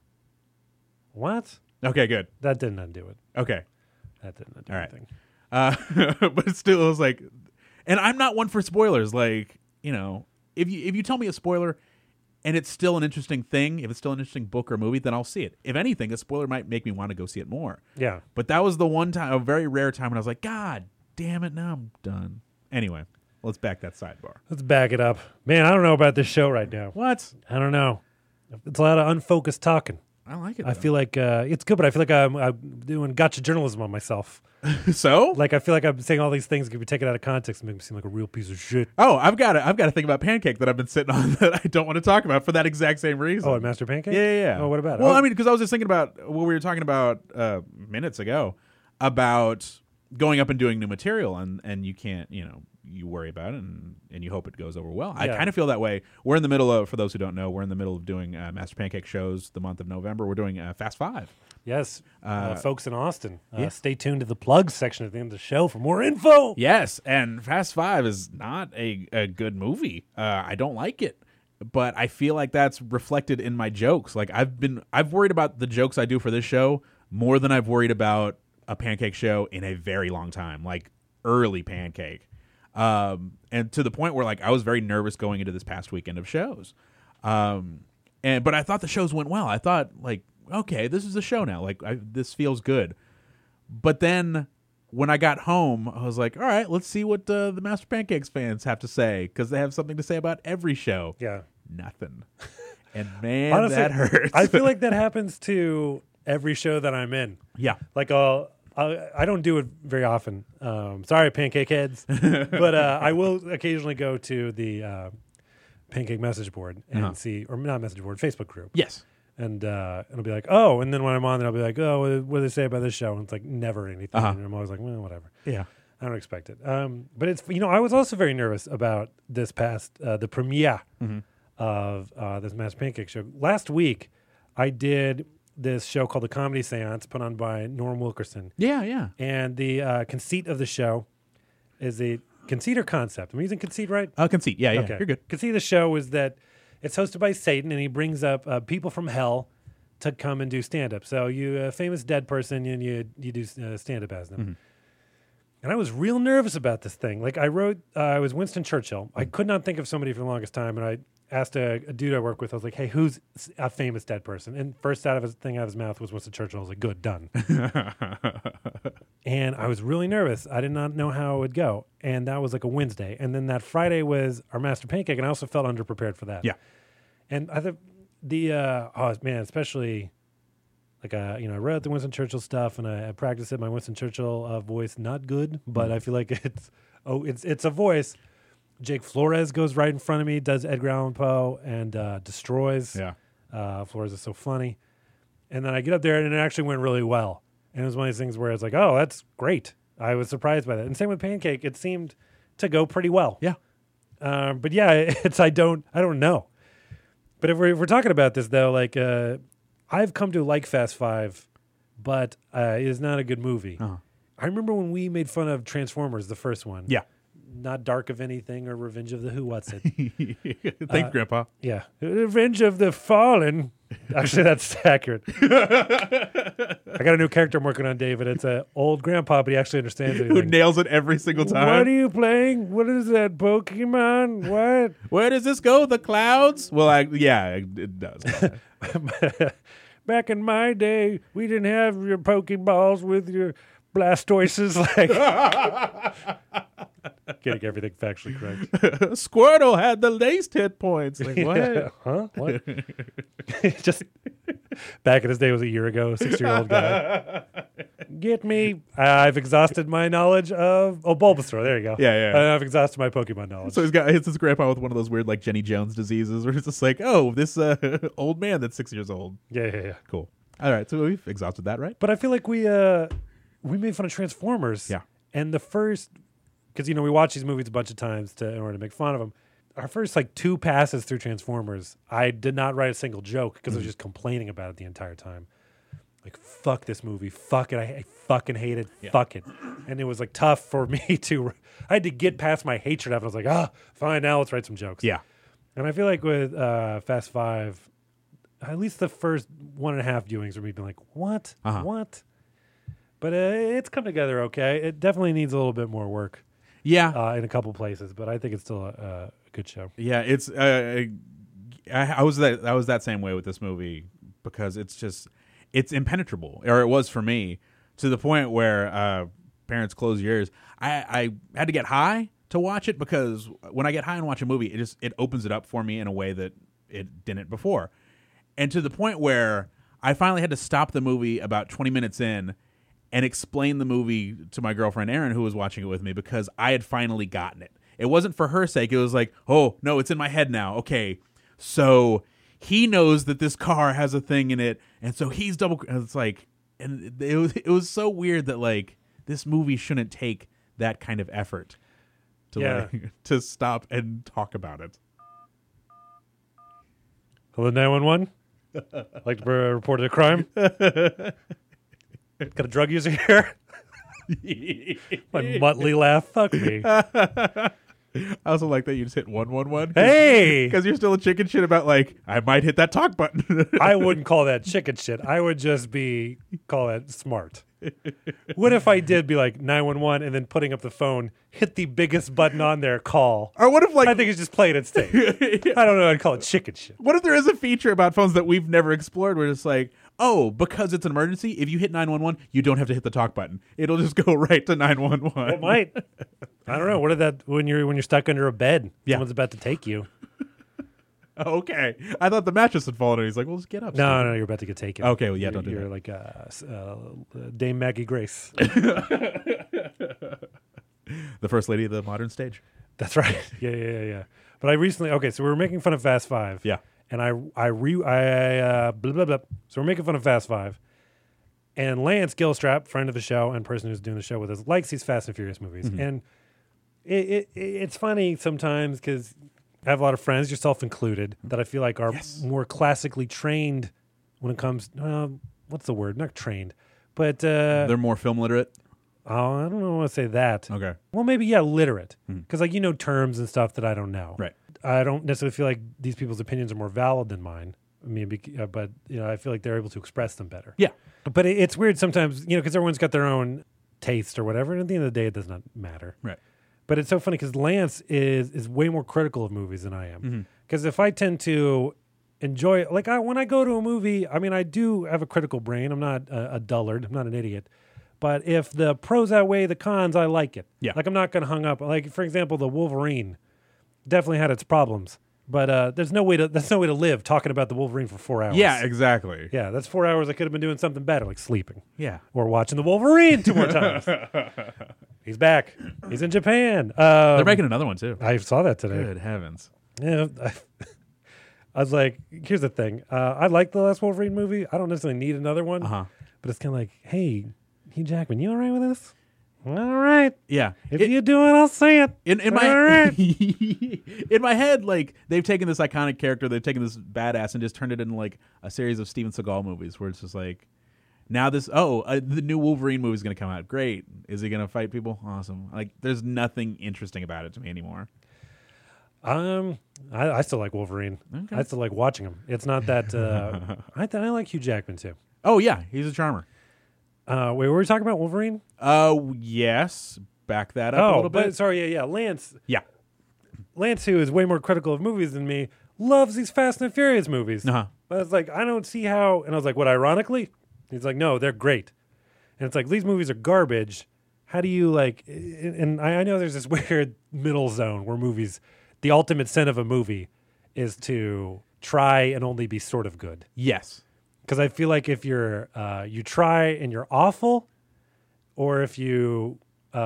What? Okay, good. That didn't undo it. Okay. That didn't undo All right. anything. But still, it was like, and I'm not one for spoilers. Like, if you tell me a spoiler and it's still an interesting thing, if it's still an interesting book or movie, then I'll see it. If anything, a spoiler might make me want to go see it more. Yeah. But that was the one time, a very rare time when I was like, God damn it, now I'm done. Anyway, let's back that sidebar. Let's back it up. Man, I don't know about this show right now. What? I don't know. It's a lot of unfocused talking. I like it. I feel like it's good, but I feel like I'm doing gotcha journalism on myself. So? Like I feel like I'm saying all these things could be taken out of context and make me seem like a real piece of shit. Oh, I've got a thing about Pancake that I've been sitting on that I don't want to talk about for that exact same reason. Oh, at Master Pancake? Yeah. Oh, what about it? Well, Oh. I mean, because I was just thinking about what we were talking about minutes ago about going up and doing new material, and you can't, you worry about it and you hope it goes over well. I Yeah. kind of feel that way. We're in the middle of, for those who don't know, we're in the middle of doing Master Pancake shows the month of November. We're doing Fast Five. Yes, folks in Austin, yeah. stay tuned to the plugs section at the end of the show for more info. Yes, and Fast Five is not a good movie. I don't like it, but I feel like that's reflected in my jokes. Like I've worried about the jokes I do for this show more than I've worried about a Pancake show in a very long time, like early Pancake. And to the point where like I was very nervous going into this past weekend of shows. But I thought the shows went well. I thought like, okay, this is a show now. Like this feels good. But then when I got home, I was like, all right, let's see what the Master Pancakes fans have to say, because they have something to say about every show. Yeah. Nothing. And man, Honestly, that hurts. I feel like that happens to every show that I'm in. Yeah. Like I don't do it very often. Sorry, Pancake heads, but I will occasionally go to the Pancake message board and see, or not message board, Facebook group. Yes. And it'll be like, oh, and then when I'm on there, I'll be like, oh, what do they say about this show? And it's like never anything. And I'm always like, well, whatever. Yeah. I don't expect it. But it's, I was also very nervous about this past, the premiere of this Master Pancake show. Last week, I did this show called The Comedy Seance, put on by Norm Wilkerson. Yeah. And the conceit of the show is a conceit or concept. I'm using conceit, right? Conceit. Yeah. Okay. You're good. Conceit of the show is that it's hosted by Satan, and he brings up people from hell to come and do stand-up. So you a famous dead person, and you do stand-up as them. And I was real nervous about this thing. Like I wrote, I was Winston Churchill. I could not think of somebody for the longest time, and I asked a dude I work with. I was like, "Hey, who's a famous dead person?" And first out of his mouth was Winston Churchill. I was like, "Good, done." And I was really nervous. I did not know how it would go. And that was like a Wednesday. And then that Friday was our Master Pancake, and I also felt underprepared for that. Yeah. And I thought especially like I wrote the Winston Churchill stuff, and I practiced it. My Winston Churchill voice not good, but I feel like it's a voice. Jake Flores goes right in front of me, does Edgar Allan Poe, and destroys. Yeah. Flores is so funny. And then I get up there, and it actually went really well. And it was one of these things where it's like, oh, that's great. I was surprised by that. And same with Pancake, it seemed to go pretty well. Yeah. But yeah, I don't know. But if we're talking about this though, like I've come to like Fast Five, but it is not a good movie. I remember when we made fun of Transformers, the first one. Yeah. Not Dark of Anything or Revenge of the Who. What's it? Thanks, Grandpa. Yeah, Revenge of the Fallen. Actually, that's accurate. I got a new character I'm working on, David. It's an old grandpa, but he actually understands it. Who nails it every single time. What are you playing? What is that, Pokemon? What? Where does this go? The clouds? Well, it does. back in my day, we didn't have your Pokeballs with your Blastoises. Like, getting everything factually correct. Squirtle had the least hit points. Like, what? Yeah. Huh? What? Just back in his day was a year ago, 6-year-old guy. Get me. I've exhausted my knowledge of Bulbasaur. There you go. Yeah. I've exhausted my Pokemon knowledge. So hits his grandpa with one of those weird like Jenny Jones diseases where it's just like, oh, this old man that's 6 years old. Yeah. Cool. All right, so we've exhausted that, right? But I feel like we made fun of Transformers. Yeah. And the first, because we watch these movies a bunch of times in order to make fun of them. Our first like 2 passes through Transformers, I did not write a single joke because I was just complaining about it the entire time. Like, fuck this movie. Fuck it. I fucking hate it. Yeah. Fuck it. And it was like tough for me to, I had to get past my hatred of it. I was like, fine, now let's write some jokes. Yeah. And I feel like with Fast Five, at least the first 1.5 viewings were me being like, what? Uh-huh. What? But it's come together okay. It definitely needs a little bit more work. Yeah. In a couple places, but I think it's still a good show. Yeah, it's I was that same way with this movie because it's impenetrable, or it was for me, to the point where parents close your ears. I had to get high to watch it because when I get high and watch a movie, it opens it up for me in a way that it didn't before, and to the point where I finally had to stop the movie about 20 minutes in and explain the movie to my girlfriend Erin, who was watching it with me, because I had finally gotten it. It wasn't for her sake. It was like, oh, no, it's in my head now. Okay, so he knows that this car has a thing in it, and so he's double. It's like, and it was so weird that like this movie shouldn't take that kind of effort to to stop and talk about it. Hello, 911. Like to report a crime. Got a drug user here. My Muttley laugh. Fuck me. I also like that you just hit 111. Hey, because you're still a chicken shit about like I might hit that talk button. I wouldn't call that chicken shit. I would just call that smart. What if I did be like 911 and then putting up the phone, hit the biggest button on there, call? Or what if like I think it's just playing its thing. I don't know. I'd call it chicken shit. What if there is a feature about phones that we've never explored where it's like, oh, because it's an emergency, if you hit 911, you don't have to hit the talk button. It'll just go right to 911. It might. I don't know. What if that when you're stuck under a bed, someone's about to take you? Oh, okay. I thought the mattress had fallen and he's like, well, just get up. No, you're about to get taken. Okay, well, yeah, don't do you're that. You're like Dame Maggie Grace. The first lady of the modern stage. That's right. Yeah. But I recently, so we were making fun of Fast Five. Yeah. And blah, blah, blah. So we're making fun of Fast Five. And Lance Gilstrap, friend of the show and person who's doing the show with us, likes these Fast and Furious movies. Mm-hmm. And it's funny sometimes because I have a lot of friends, yourself included, that I feel like are more classically trained when it comes, what's the word? Not trained, but... they're more film literate? Oh, I don't know want to say that. Okay. Well, maybe, literate. Because, terms and stuff that I don't know. Right. I don't necessarily feel like these people's opinions are more valid than mine. I mean, but, I feel like they're able to express them better. Yeah. But it's weird sometimes, because everyone's got their own taste or whatever. And at the end of the day, it does not matter. Right. But it's so funny because Lance is way more critical of movies than I am. Because if I tend to enjoy, when I go to a movie, I mean, I do have a critical brain. I'm not a dullard. I'm not an idiot. But if the pros outweigh the cons, I like it. Yeah. Like, I'm not going to hung up. Like, for example, the Wolverine definitely had its problems. But there's no way to live talking about the Wolverine for 4 hours. Yeah, exactly. Yeah, that's 4 hours I could have been doing something better, like sleeping. Yeah. Or watching the Wolverine 2 more times. He's back. He's in Japan. They're making another one, too. I saw that today. Good heavens. Yeah, I was like, here's the thing. I like the last Wolverine movie. I don't necessarily need another one. But it's kind of like, hey, Hugh Jackman, you all right with this? All right. Yeah. If you do it, I'll say it. In my all right. In my head, like they've taken this iconic character, they've taken this badass and just turned it into like a series of Steven Seagal movies where it's just like, now this the new Wolverine movie is going to come out. Great. Is he going to fight people? Awesome. Like there's nothing interesting about it to me anymore. I still like Wolverine. Okay. I still like watching him. It's not that I like Hugh Jackman too. Oh yeah, he's a charmer. Wait, were we talking about Wolverine? Yes. Back that up a little bit. Sorry, yeah. Lance. Yeah. Lance, who is way more critical of movies than me, loves these Fast and Furious movies. Uh-huh. I was like, I don't see how. And I was like, what, ironically? He's like, no, they're great. And it's like, these movies are garbage. How do you like, and I know there's this weird middle zone where movies, the ultimate sin of a movie is to try and only be sort of good. Yes. Because I feel like if you're, you try and you're awful, or if you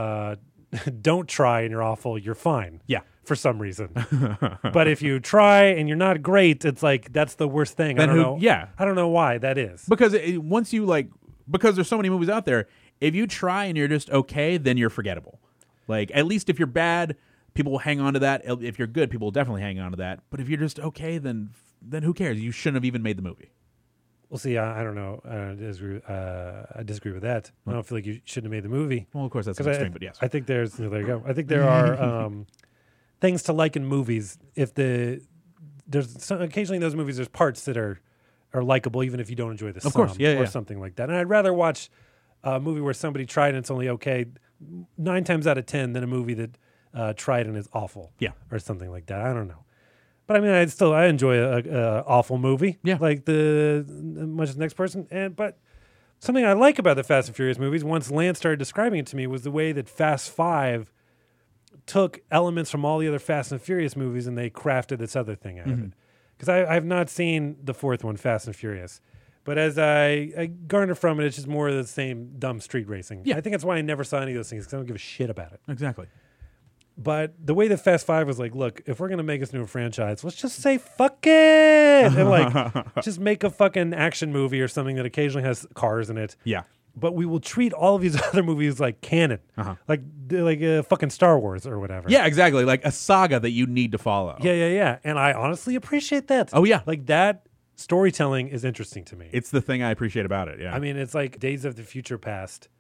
don't try and you're awful, you're fine. Yeah. For some reason. But if you try and you're not great, it's like, that's the worst thing. Then I don't know. Yeah. I don't know why that is. Because once you like, because there's so many movies out there, if you try and you're just okay, then you're forgettable. Like, at least if you're bad, people will hang on to that. If you're good, people will definitely hang on to that. But if you're just okay, then who cares? You shouldn't have even made the movie. Well, see, I don't know. I disagree with that. I don't feel like you shouldn't have made the movie. Well, of course, that's an extreme, but yes. I think there you go. I think there are things to like in movies. If occasionally in those movies, there's parts that are likable, even if you don't enjoy the sum, course, yeah, or something like that. And I'd rather watch a movie where somebody tried and it's only okay 9 times out of 10 than a movie that tried and is awful, or something like that. I don't know. But I mean, I enjoy a awful movie, like much as the next person. But something I like about the Fast and Furious movies, once Lance started describing it to me, was the way that Fast 5 took elements from all the other Fast and Furious movies and they crafted this other thing out of it. Because I've not seen the fourth one, Fast and Furious. But as I garner from it, it's just more of the same dumb street racing. Yeah. I think that's why I never saw any of those things, because I don't give a shit about it. Exactly. But the way that Fast 5 was like, look, if we're going to make this new franchise, let's just say fuck it. And like, just make a fucking action movie or something that occasionally has cars in it. Yeah. But we will treat all of these other movies like canon. Like fucking Star Wars or whatever. Yeah, exactly. Like a saga that you need to follow. Yeah. And I honestly appreciate that. Oh, yeah. Like that storytelling is interesting to me. It's the thing I appreciate about it, yeah. I mean, it's like Days of the Future Past.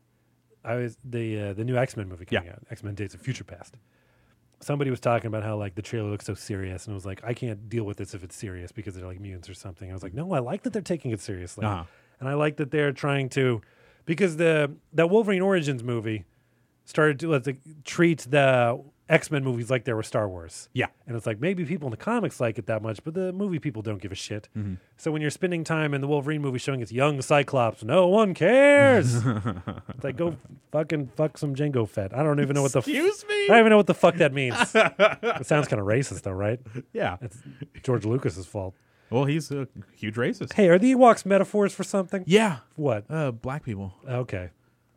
The new X-Men movie coming out. X-Men Days of Future Past. Somebody was talking about how like the trailer looks so serious, and it was like, I can't deal with this if it's serious because they're like mutants or something. I was like, no, I like that they're taking it seriously, and I like that they're trying to, because that Wolverine Origins movie started to treat the X-Men movies like they were Star Wars. Yeah. And it's like, maybe people in the comics like it that much, but the movie people don't give a shit. So when you're spending time in the Wolverine movie showing it's young Cyclops, no one cares. It's like, go fucking fuck some Jango Fett. I don't even know what the Excuse me? I don't even know what the fuck that means. It sounds kind of racist though, right? Yeah. It's George Lucas's fault. Well, he's a huge racist. Hey, are the Ewoks metaphors for something? Yeah. What? Black people. Okay.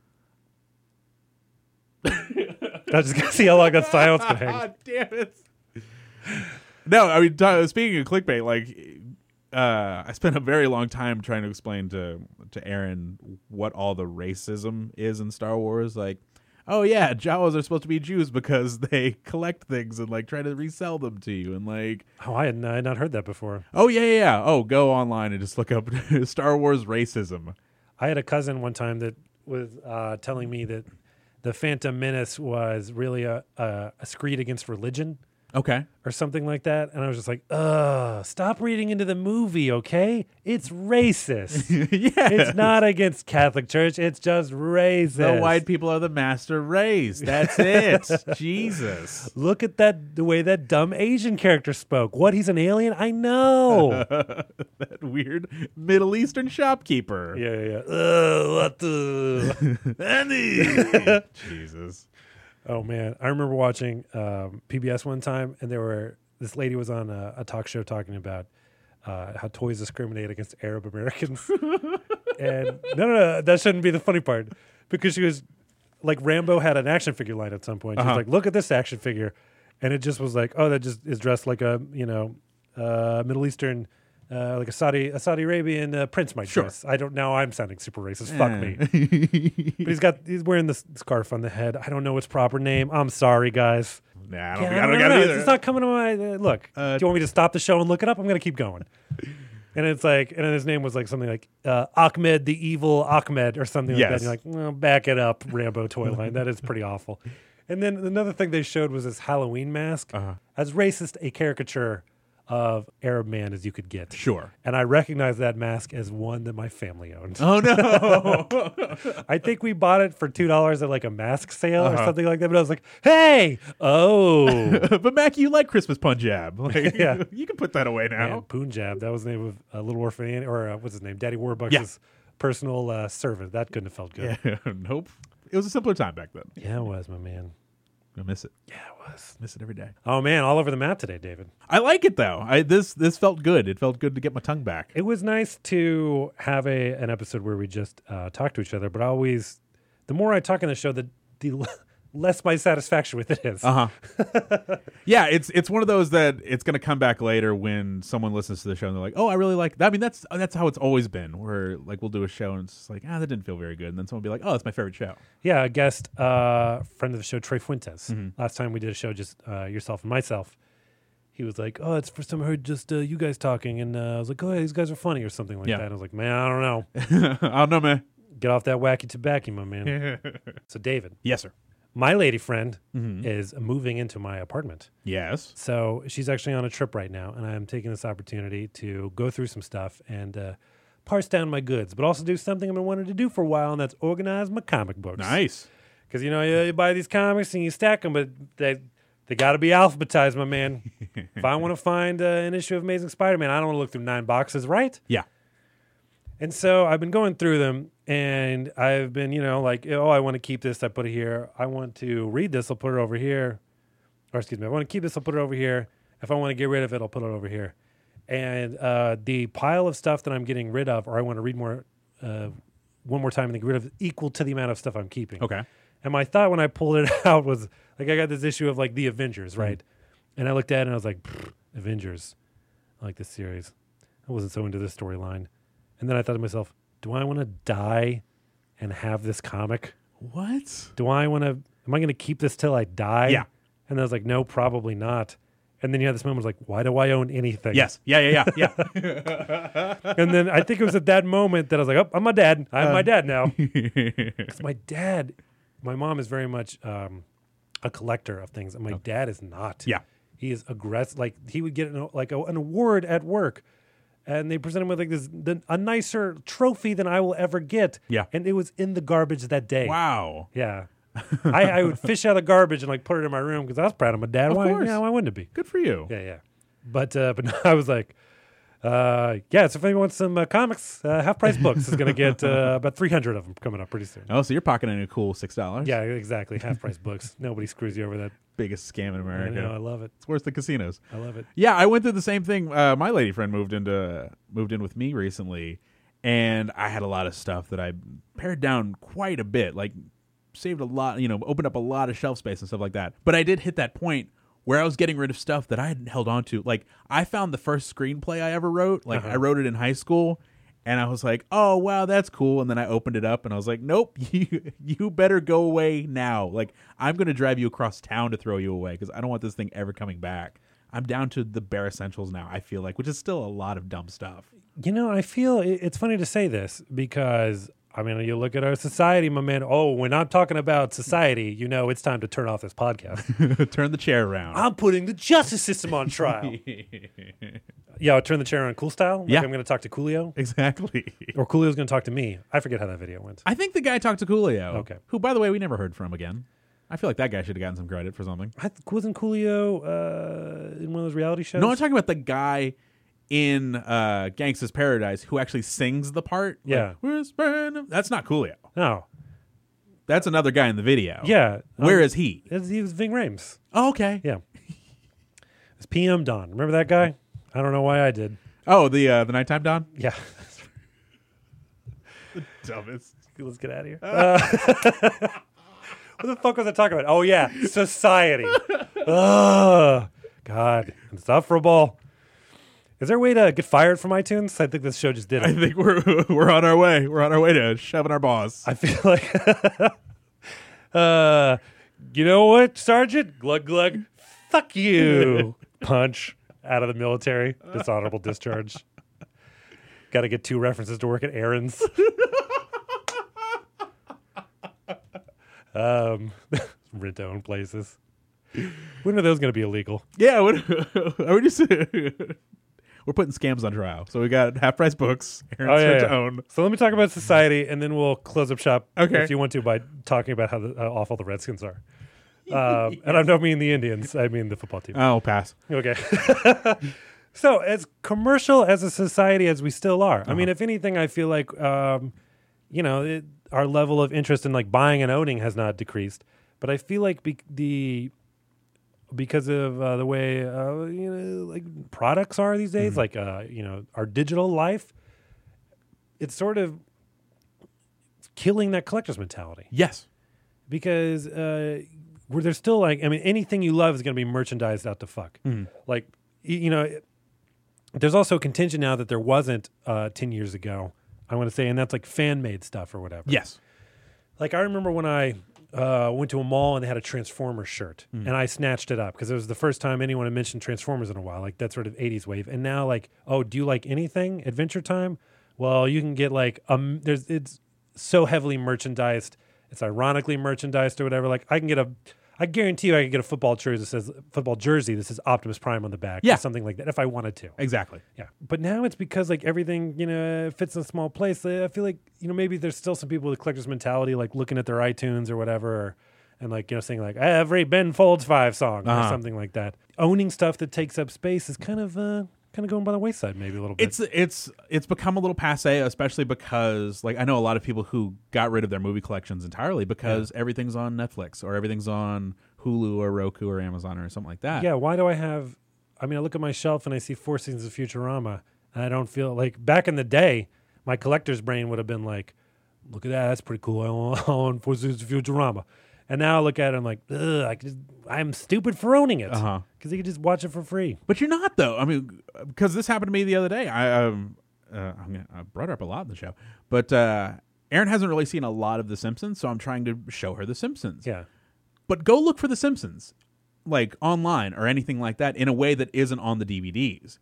I was just gonna see how long that silence could hang. God damn it! No, I mean, speaking of clickbait, like, I spent a very long time trying to explain to Aaron what all the racism is in Star Wars. Like, oh yeah, Jawas are supposed to be Jews because they collect things and like try to resell them to you, and like, oh, I had not heard that before. Oh yeah. Oh, go online and just look up Star Wars racism. I had a cousin one time that was telling me that the Phantom Menace was really a screed against religion. Okay. Or something like that. And I was just like, stop reading into the movie, okay? It's racist. Yeah. It's not against Catholic Church. It's just racist. The white people are the master race. That's it. Jesus. Look at the way that dumb Asian character spoke. What, he's an alien? I know. That weird Middle Eastern shopkeeper. Yeah. What the... Andy. Jesus. Oh man, I remember watching PBS one time, and this lady was on a talk show talking about how toys discriminate against Arab Americans. And no, that shouldn't be the funny part, because she was like, Rambo had an action figure line at some point. She was like, look at this action figure, and it just was like, oh, that just is dressed like a Middle Eastern. Like a Saudi Arabian prince might dress. Now I'm sounding super racist. Fuck me. But he's wearing this scarf on the head. I don't know its proper name. I'm sorry, guys. Nah, I don't get it either. It's not coming to my look. Do you want me to stop the show and look it up? I'm going to keep going. And it's like, and then his name was like something like Ahmed the Evil Ahmed or something like that. And you're like, well, back it up, Rambo toy line. That is pretty awful. And then another thing they showed was this Halloween mask. As racist a caricature of Arab man as you could get. Sure. And I recognize that mask as one that my family owned. Oh, no. I think we bought it for $2 at like a mask sale or something like that. But I was like, hey, But Mackie, you like Christmas Punjab. Like, Yeah. You can put that away now. man, Punjab. That was the name of Little Orphan Annie, or what's his name? Daddy Warbucks' personal servant. That couldn't have felt good. Yeah. Nope. It was a simpler time back then. Yeah, it was, my man. I miss it. Yeah, it was. Miss it every day. Oh, man, all over the map today, David. I like it, though. This felt good. It felt good to get my tongue back. It was nice to have an episode where we just talk to each other, but the more I talk in the show, the less my satisfaction with it is. Yeah, it's one of those that it's going to come back later when someone listens to the show and they're like, "Oh, I really like that." I mean, that's how it's always been. Where like we'll do a show and it's like, that didn't feel very good, and then someone will be like, "Oh, it's my favorite show." Yeah, a guest, friend of the show, Trey Fuentes. Last time we did a show, just yourself and myself. He was like, "Oh, it's the first time I heard just you guys talking," and I was like, "Oh, yeah, these guys are funny," or something like that. And I was like, "Man, I don't know. I don't know, man. Get off that wacky tobacco, my man." So, David, Yes, sir. my lady friend is moving into my apartment. Yes. So she's actually on a trip right now, and I'm taking this opportunity to go through some stuff and parse down my goods, but also do something I've been wanting to do for a while, and that's organize my comic books. Nice. Because, you buy these comics and you stack them, but they got to be alphabetized, my man. If I want to find an issue of Amazing Spider-Man, I don't want to look through 9 boxes, right? Yeah. And so I've been going through them, and I've been, like, I want to keep this, I put it here. I want to read this, I'll put it over here. Or excuse me, I want to keep this, I'll put it over here. If I want to get rid of it, I'll put it over here. And the pile of stuff that I'm getting rid of, or I want to read more, one more time and then get rid of, is equal to the amount of stuff I'm keeping. Okay. And my thought when I pulled it out was, like, I got this issue of, like, the Avengers, right? And I looked at it and I was like, Avengers. I like this series. I wasn't so into this storyline. And then I thought to myself, do I want to die and have this comic? What? Am I going to keep this till I die? Yeah. And I was like, no, probably not. And then you had this moment, I was like, why do I own anything? Yes. Yeah. And then I think it was at that moment that I was like, I'm my dad. I'm my dad now. Because my mom is very much a collector of things, and my dad is not. Yeah. He is aggressive. Like, he would get an award at work, and they present him with a nicer trophy than I will ever get. Yeah. And it was in the garbage that day. Wow. Yeah. I would fish out of the garbage and like put it in my room because I was proud of my dad. Of Why? course. Yeah, why wouldn't it be? Good for you. Yeah. But no, I was like, so if anyone wants some comics, Half Price Books is going to get about 300 of them coming up pretty soon. Oh, so you're pocketing a cool $6. Yeah, exactly. Half Price Books. Nobody screws you over that. Biggest scam in I America. know. I love it. It's worse than casinos. I love it. Yeah, I went through the same thing. My lady friend moved in with me recently, and I had a lot of stuff that I pared down quite a bit, like saved a lot, opened up a lot of shelf space and stuff like that. But I did hit that point where I was getting rid of stuff that I had held on to. Like, I found the first screenplay I ever wrote. Like, I wrote it in high school, and I was like, oh, wow, that's cool. And then I opened it up, and I was like, nope, you better go away now. Like, I'm going to drive you across town to throw you away because I don't want this thing ever coming back. I'm down to the bare essentials now, I feel like, which is still a lot of dumb stuff. I feel it's funny to say this because, you look at our society, my man. Oh, when I'm talking about society, it's time to turn off this podcast. Turn the chair around. I'm putting the justice system on trial. Yeah, I'll turn the chair around cool style. Like, Yeah. I'm going to talk to Coolio. Exactly. Or Coolio's going to talk to me. I forget how that video went. I think the guy talked to Coolio. Okay. Who, by the way, we never heard from again. I feel like that guy should have gotten some credit for something. Wasn't Coolio in one of those reality shows? No, I'm talking about the guy in Gangsta's Paradise who actually sings the part. Yeah. Like, that's not Coolio. No. That's another guy in the video. Yeah. Where is he? He was Ving Rhames. Oh, okay. Yeah. It's PM Don. Remember that guy? I don't know why I did. Oh, the Nighttime Don? Yeah. Dumbest. Let's get out of here. What the fuck was I talking about? Oh, yeah. Society. Ugh. God. Insufferable. Is there a way to get fired from iTunes? I think this show just did it. I think we're on our way. We're on our way to shoving our boss. I feel like, you know what, Sergeant? Glug, glug. Fuck you. Punch out of the military. Dishonorable discharge. Got to get 2 references to work at Aaron's. Rent own places. When are those going to be illegal? Yeah, we're just we're putting scams on trial. So we got Half Price Books. Aaron's to own. So let me talk about society, and then we'll close up shop Okay. if you want to by talking about how awful the Redskins are. And I don't mean the Indians. I mean the football team. Oh, pass. Okay. So as commercial as a society as we still are, I mean, if anything, I feel like, our level of interest in like buying and owning has not decreased. But I feel like because of the way, like products are these days, like, our digital life, it's sort of killing that collector's mentality. Yes. Because where there's still like, I mean, anything you love is going to be merchandised out to fuck. Like, there's also a contingent now that there wasn't 10 years ago, I want to say, and that's like fan-made stuff or whatever. Yes. Like, I remember when I went to a mall and they had a Transformers shirt, and I snatched it up because it was the first time anyone had mentioned Transformers in a while, like that sort of 80s wave. And now, like, oh, do you like anything? Adventure Time? Well, you can get like, it's so heavily merchandised. It's ironically merchandised or whatever. Like, I guarantee you I could get a football jersey that says Optimus Prime on the back. Yeah. Or something like that if I wanted to. Exactly. Yeah. But now it's because like everything, fits in a small place. I feel like, maybe there's still some people with a collector's mentality, like looking at their iTunes or whatever, and like, saying like every Ben Folds 5 song or something like that. Owning stuff that takes up space is kind of going by the wayside maybe a little bit. It's become a little passé, especially because like I know a lot of people who got rid of their movie collections entirely because everything's on Netflix or everything's on Hulu or Roku or Amazon or something like that. Yeah, why do I look at my shelf and I see 4 seasons of Futurama and I don't feel like back in the day, my collector's brain would have been like, look at that, that's pretty cool. I want 4 seasons of Futurama. And now I look at it, I'm like, ugh, I'm stupid for owning it. Because you can just watch it for free. But you're not, though. I mean, because this happened to me the other day. I brought her up a lot in the show. But Erin hasn't really seen a lot of The Simpsons, so I'm trying to show her The Simpsons. Yeah. But go look for The Simpsons, like online or anything like that, in a way that isn't on the DVDs.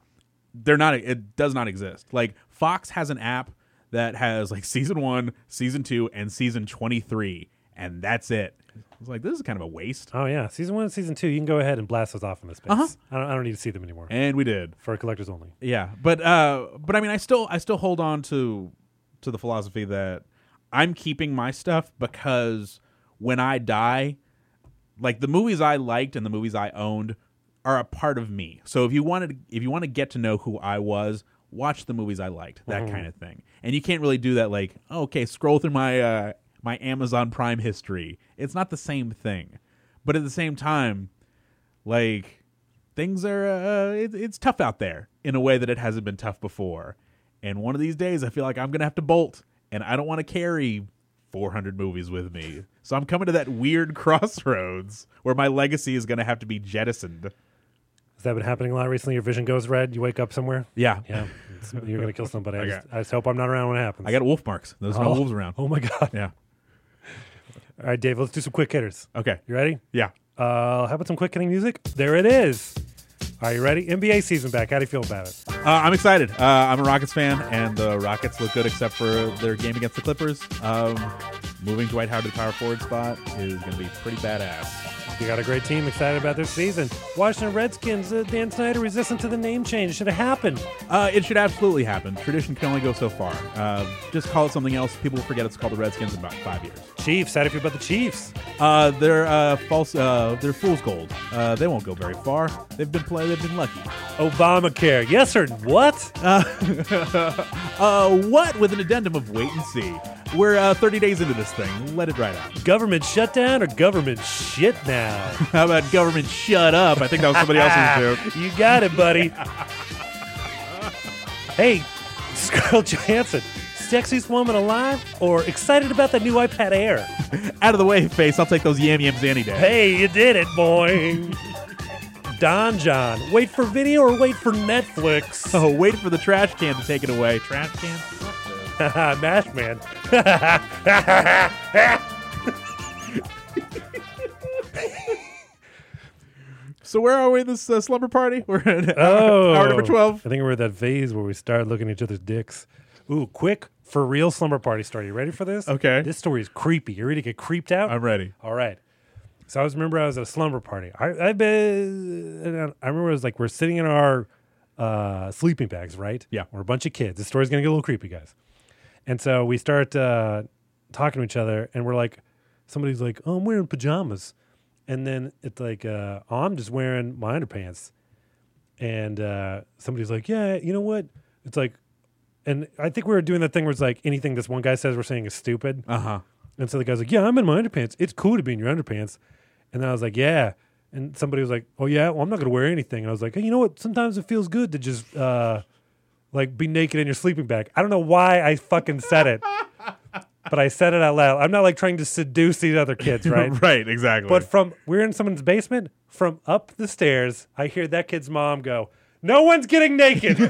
It does not exist. Like, Fox has an app that has like season 1, season 2, and season 23, and that's it. I was like, this is kind of a waste. Oh, yeah. Season 1 and Season 2, you can go ahead and blast those off in the space. I don't need to see them anymore. And we did. For collectors only. Yeah. But I mean, I still hold on to the philosophy that I'm keeping my stuff because when I die, like the movies I liked and the movies I owned are a part of me. So if you want to get to know who I was, watch the movies I liked, that kind of thing. And you can't really do that like, oh, okay, scroll through my Amazon Prime history. It's not the same thing. But at the same time, like, things are, it's tough out there in a way that it hasn't been tough before. And one of these days, I feel like I'm going to have to bolt, and I don't want to carry 400 movies with me. So I'm coming to that weird crossroads where my legacy is going to have to be jettisoned. Has that been happening a lot recently? Your vision goes red? You wake up somewhere? Yeah. Yeah. You're going to kill somebody. I just hope I'm not around when it happens. I got wolf marks. There's no wolves around. Oh, my God. Yeah. All right, Dave, let's do some quick hitters. Okay. You ready? Yeah. How about some quick hitting music? There it is. Are you ready? NBA season back. How do you feel about it? I'm excited. I'm a Rockets fan, and the Rockets look good except for their game against the Clippers. Moving Dwight Howard to the power forward spot is going to be pretty badass. You got a great team, excited about their season. Washington Redskins, Dan Snyder resistant to the name change. Should have happened. It should absolutely happen. Tradition can only go so far. Just call it something else. People will forget it's called the Redskins in about 5 years. Chiefs, how do you feel about the Chiefs? They're false. They're fool's gold. They won't go very far. They've been lucky. Obamacare, yes or what? What? With an addendum of wait and see. We're 30 days into this thing. Let it ride out. Government shutdown or government shit now? How about government shut up? I think that was somebody else's joke. You got it, buddy. Hey, Scarlett Johansson, sexiest woman alive or excited about the new iPad Air? Out of the way, face. I'll take those yams any day. Hey, you did it, boy. Don John, wait for video or wait for Netflix? Oh, wait for the trash can to take it away. Trash can? Mash Man. So where are we in this slumber party? We're in hour number 12. I think we're at that phase where we start looking at each other's dicks. Ooh, quick, for real slumber party story. You ready for this? Okay. This story is creepy. You ready to get creeped out? I'm ready. All right. So I remember I was at a slumber party. I remember it was like we're sitting in our sleeping bags, right? Yeah. We're a bunch of kids. This story's going to get a little creepy, guys. And so we start talking to each other, and we're like, somebody's like, oh, I'm wearing pajamas. And then it's like, oh, I'm just wearing my underpants. And somebody's like, yeah, you know what? It's like, and I think we were doing that thing where it's like anything this one guy says we're saying is stupid. Uh-huh. And so the guy's like, yeah, I'm in my underpants. It's cool to be in your underpants. And then I was like, yeah. And somebody was like, oh, yeah, well, I'm not going to wear anything. And I was like, hey, you know what? Sometimes it feels good to just like be naked in your sleeping bag. I don't know why I fucking said it, but I said it out loud. I'm not like trying to seduce these other kids, right? Right, exactly. But we're in someone's basement. From up the stairs, I hear that kid's mom go, no one's getting naked.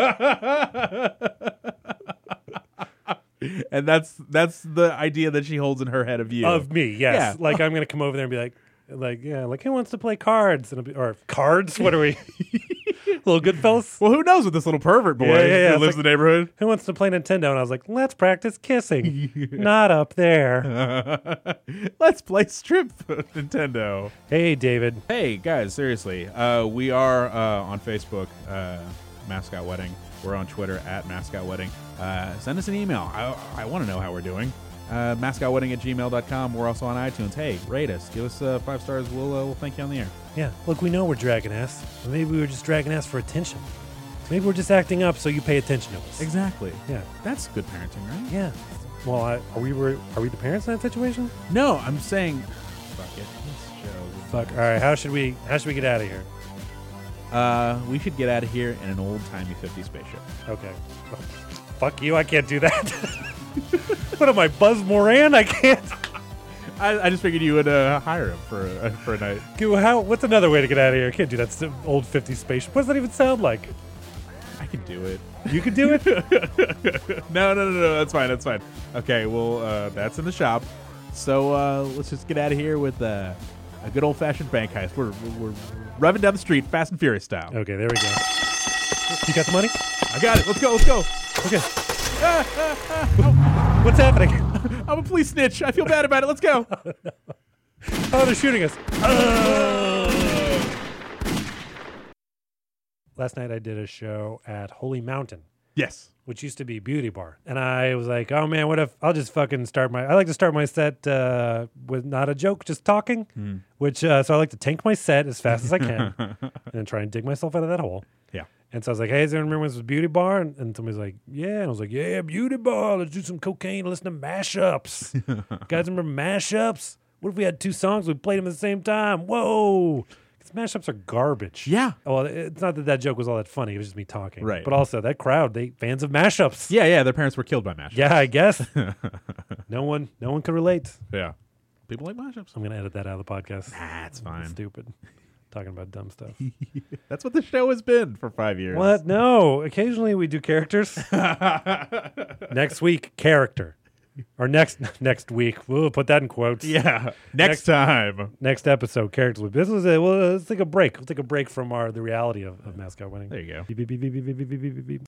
And that's the idea that she holds in her head of you. Of me, yes. Yeah. Like I'm going to come over there and be like, who wants to play cards? And or cards? What are we? Little Goodfellas? Well, who knows with this little pervert boy Yeah. who lives in the neighborhood? Who wants to play Nintendo? And I was like, let's practice kissing. Not up there. Let's play strip Nintendo. Hey, David. Hey, guys, seriously. We are on Facebook, Mascot Wedding. We're on Twitter at Mascot Wedding. Send us an email. I want to know how we're doing. mascotwedding@gmail.com. We're also on iTunes. Hey, rate us. Give us 5 stars. We'll thank you on the air. Yeah, look, we know we're dragging ass. Maybe we were just dragging ass for attention. Maybe we're just acting up so you pay attention to us. Exactly. Yeah. That's good parenting, right? Yeah. Well, are we the parents in that situation? No, I'm saying, fuck it. This show. Fuck. All right. How should we get out of here? We should get out of here in an old-timey 50 spaceship. Okay. Oh, fuck you. I can't do that. What am I, Buzz Moran? I can't. I just figured you would hire him for a night. What's another way to get out of here? I can't do that. It's an old 50 spaceship. What does that even sound like? I can do it. You can do it? No. That's fine. Okay, well, that's in the shop. So let's just get out of here with a good old-fashioned bank heist. We're revving down the street, Fast and Furious style. Okay, there we go. You got the money? I got it. Let's go. Okay. What's happening? I'm a police snitch. I feel bad about it. Let's go. Oh, they're shooting us. Last night I did a show at Holy Mountain, Yes. which used to be Beauty Bar. And I was like, oh man, what if I'll just fucking I like to start my set with not a joke, just talking, so I like to tank my set as fast as I can and then try and dig myself out of that hole. Yeah. And so I was like, hey, does anyone remember when this was Beauty Bar? And somebody's like, yeah. And I was like, yeah, Beauty Bar. Let's do some cocaine and listen to mashups. Guys, remember mashups? What if we had 2 songs, we played them at the same time? Whoa. Because mashups are garbage. Yeah. Well, it's not that joke was all that funny. It was just me talking. Right. But also, that crowd, they fans of mashups. Yeah. Their parents were killed by mashups. Yeah, I guess. No one could relate. Yeah. People like mashups. I'm going to edit that out of the podcast. Nah, it's fine. Stupid. Talking about dumb stuff. That's what the show has been for 5 years. What? No. Occasionally we do characters. Next week, character. Or next week. We'll put that in quotes. Yeah. Next time. Next episode, characters. Let's take a break. We'll take a break from the reality of Mascot Wedding. There you go. Beep, beep, beep, beep, beep, beep, beep, beep, beep.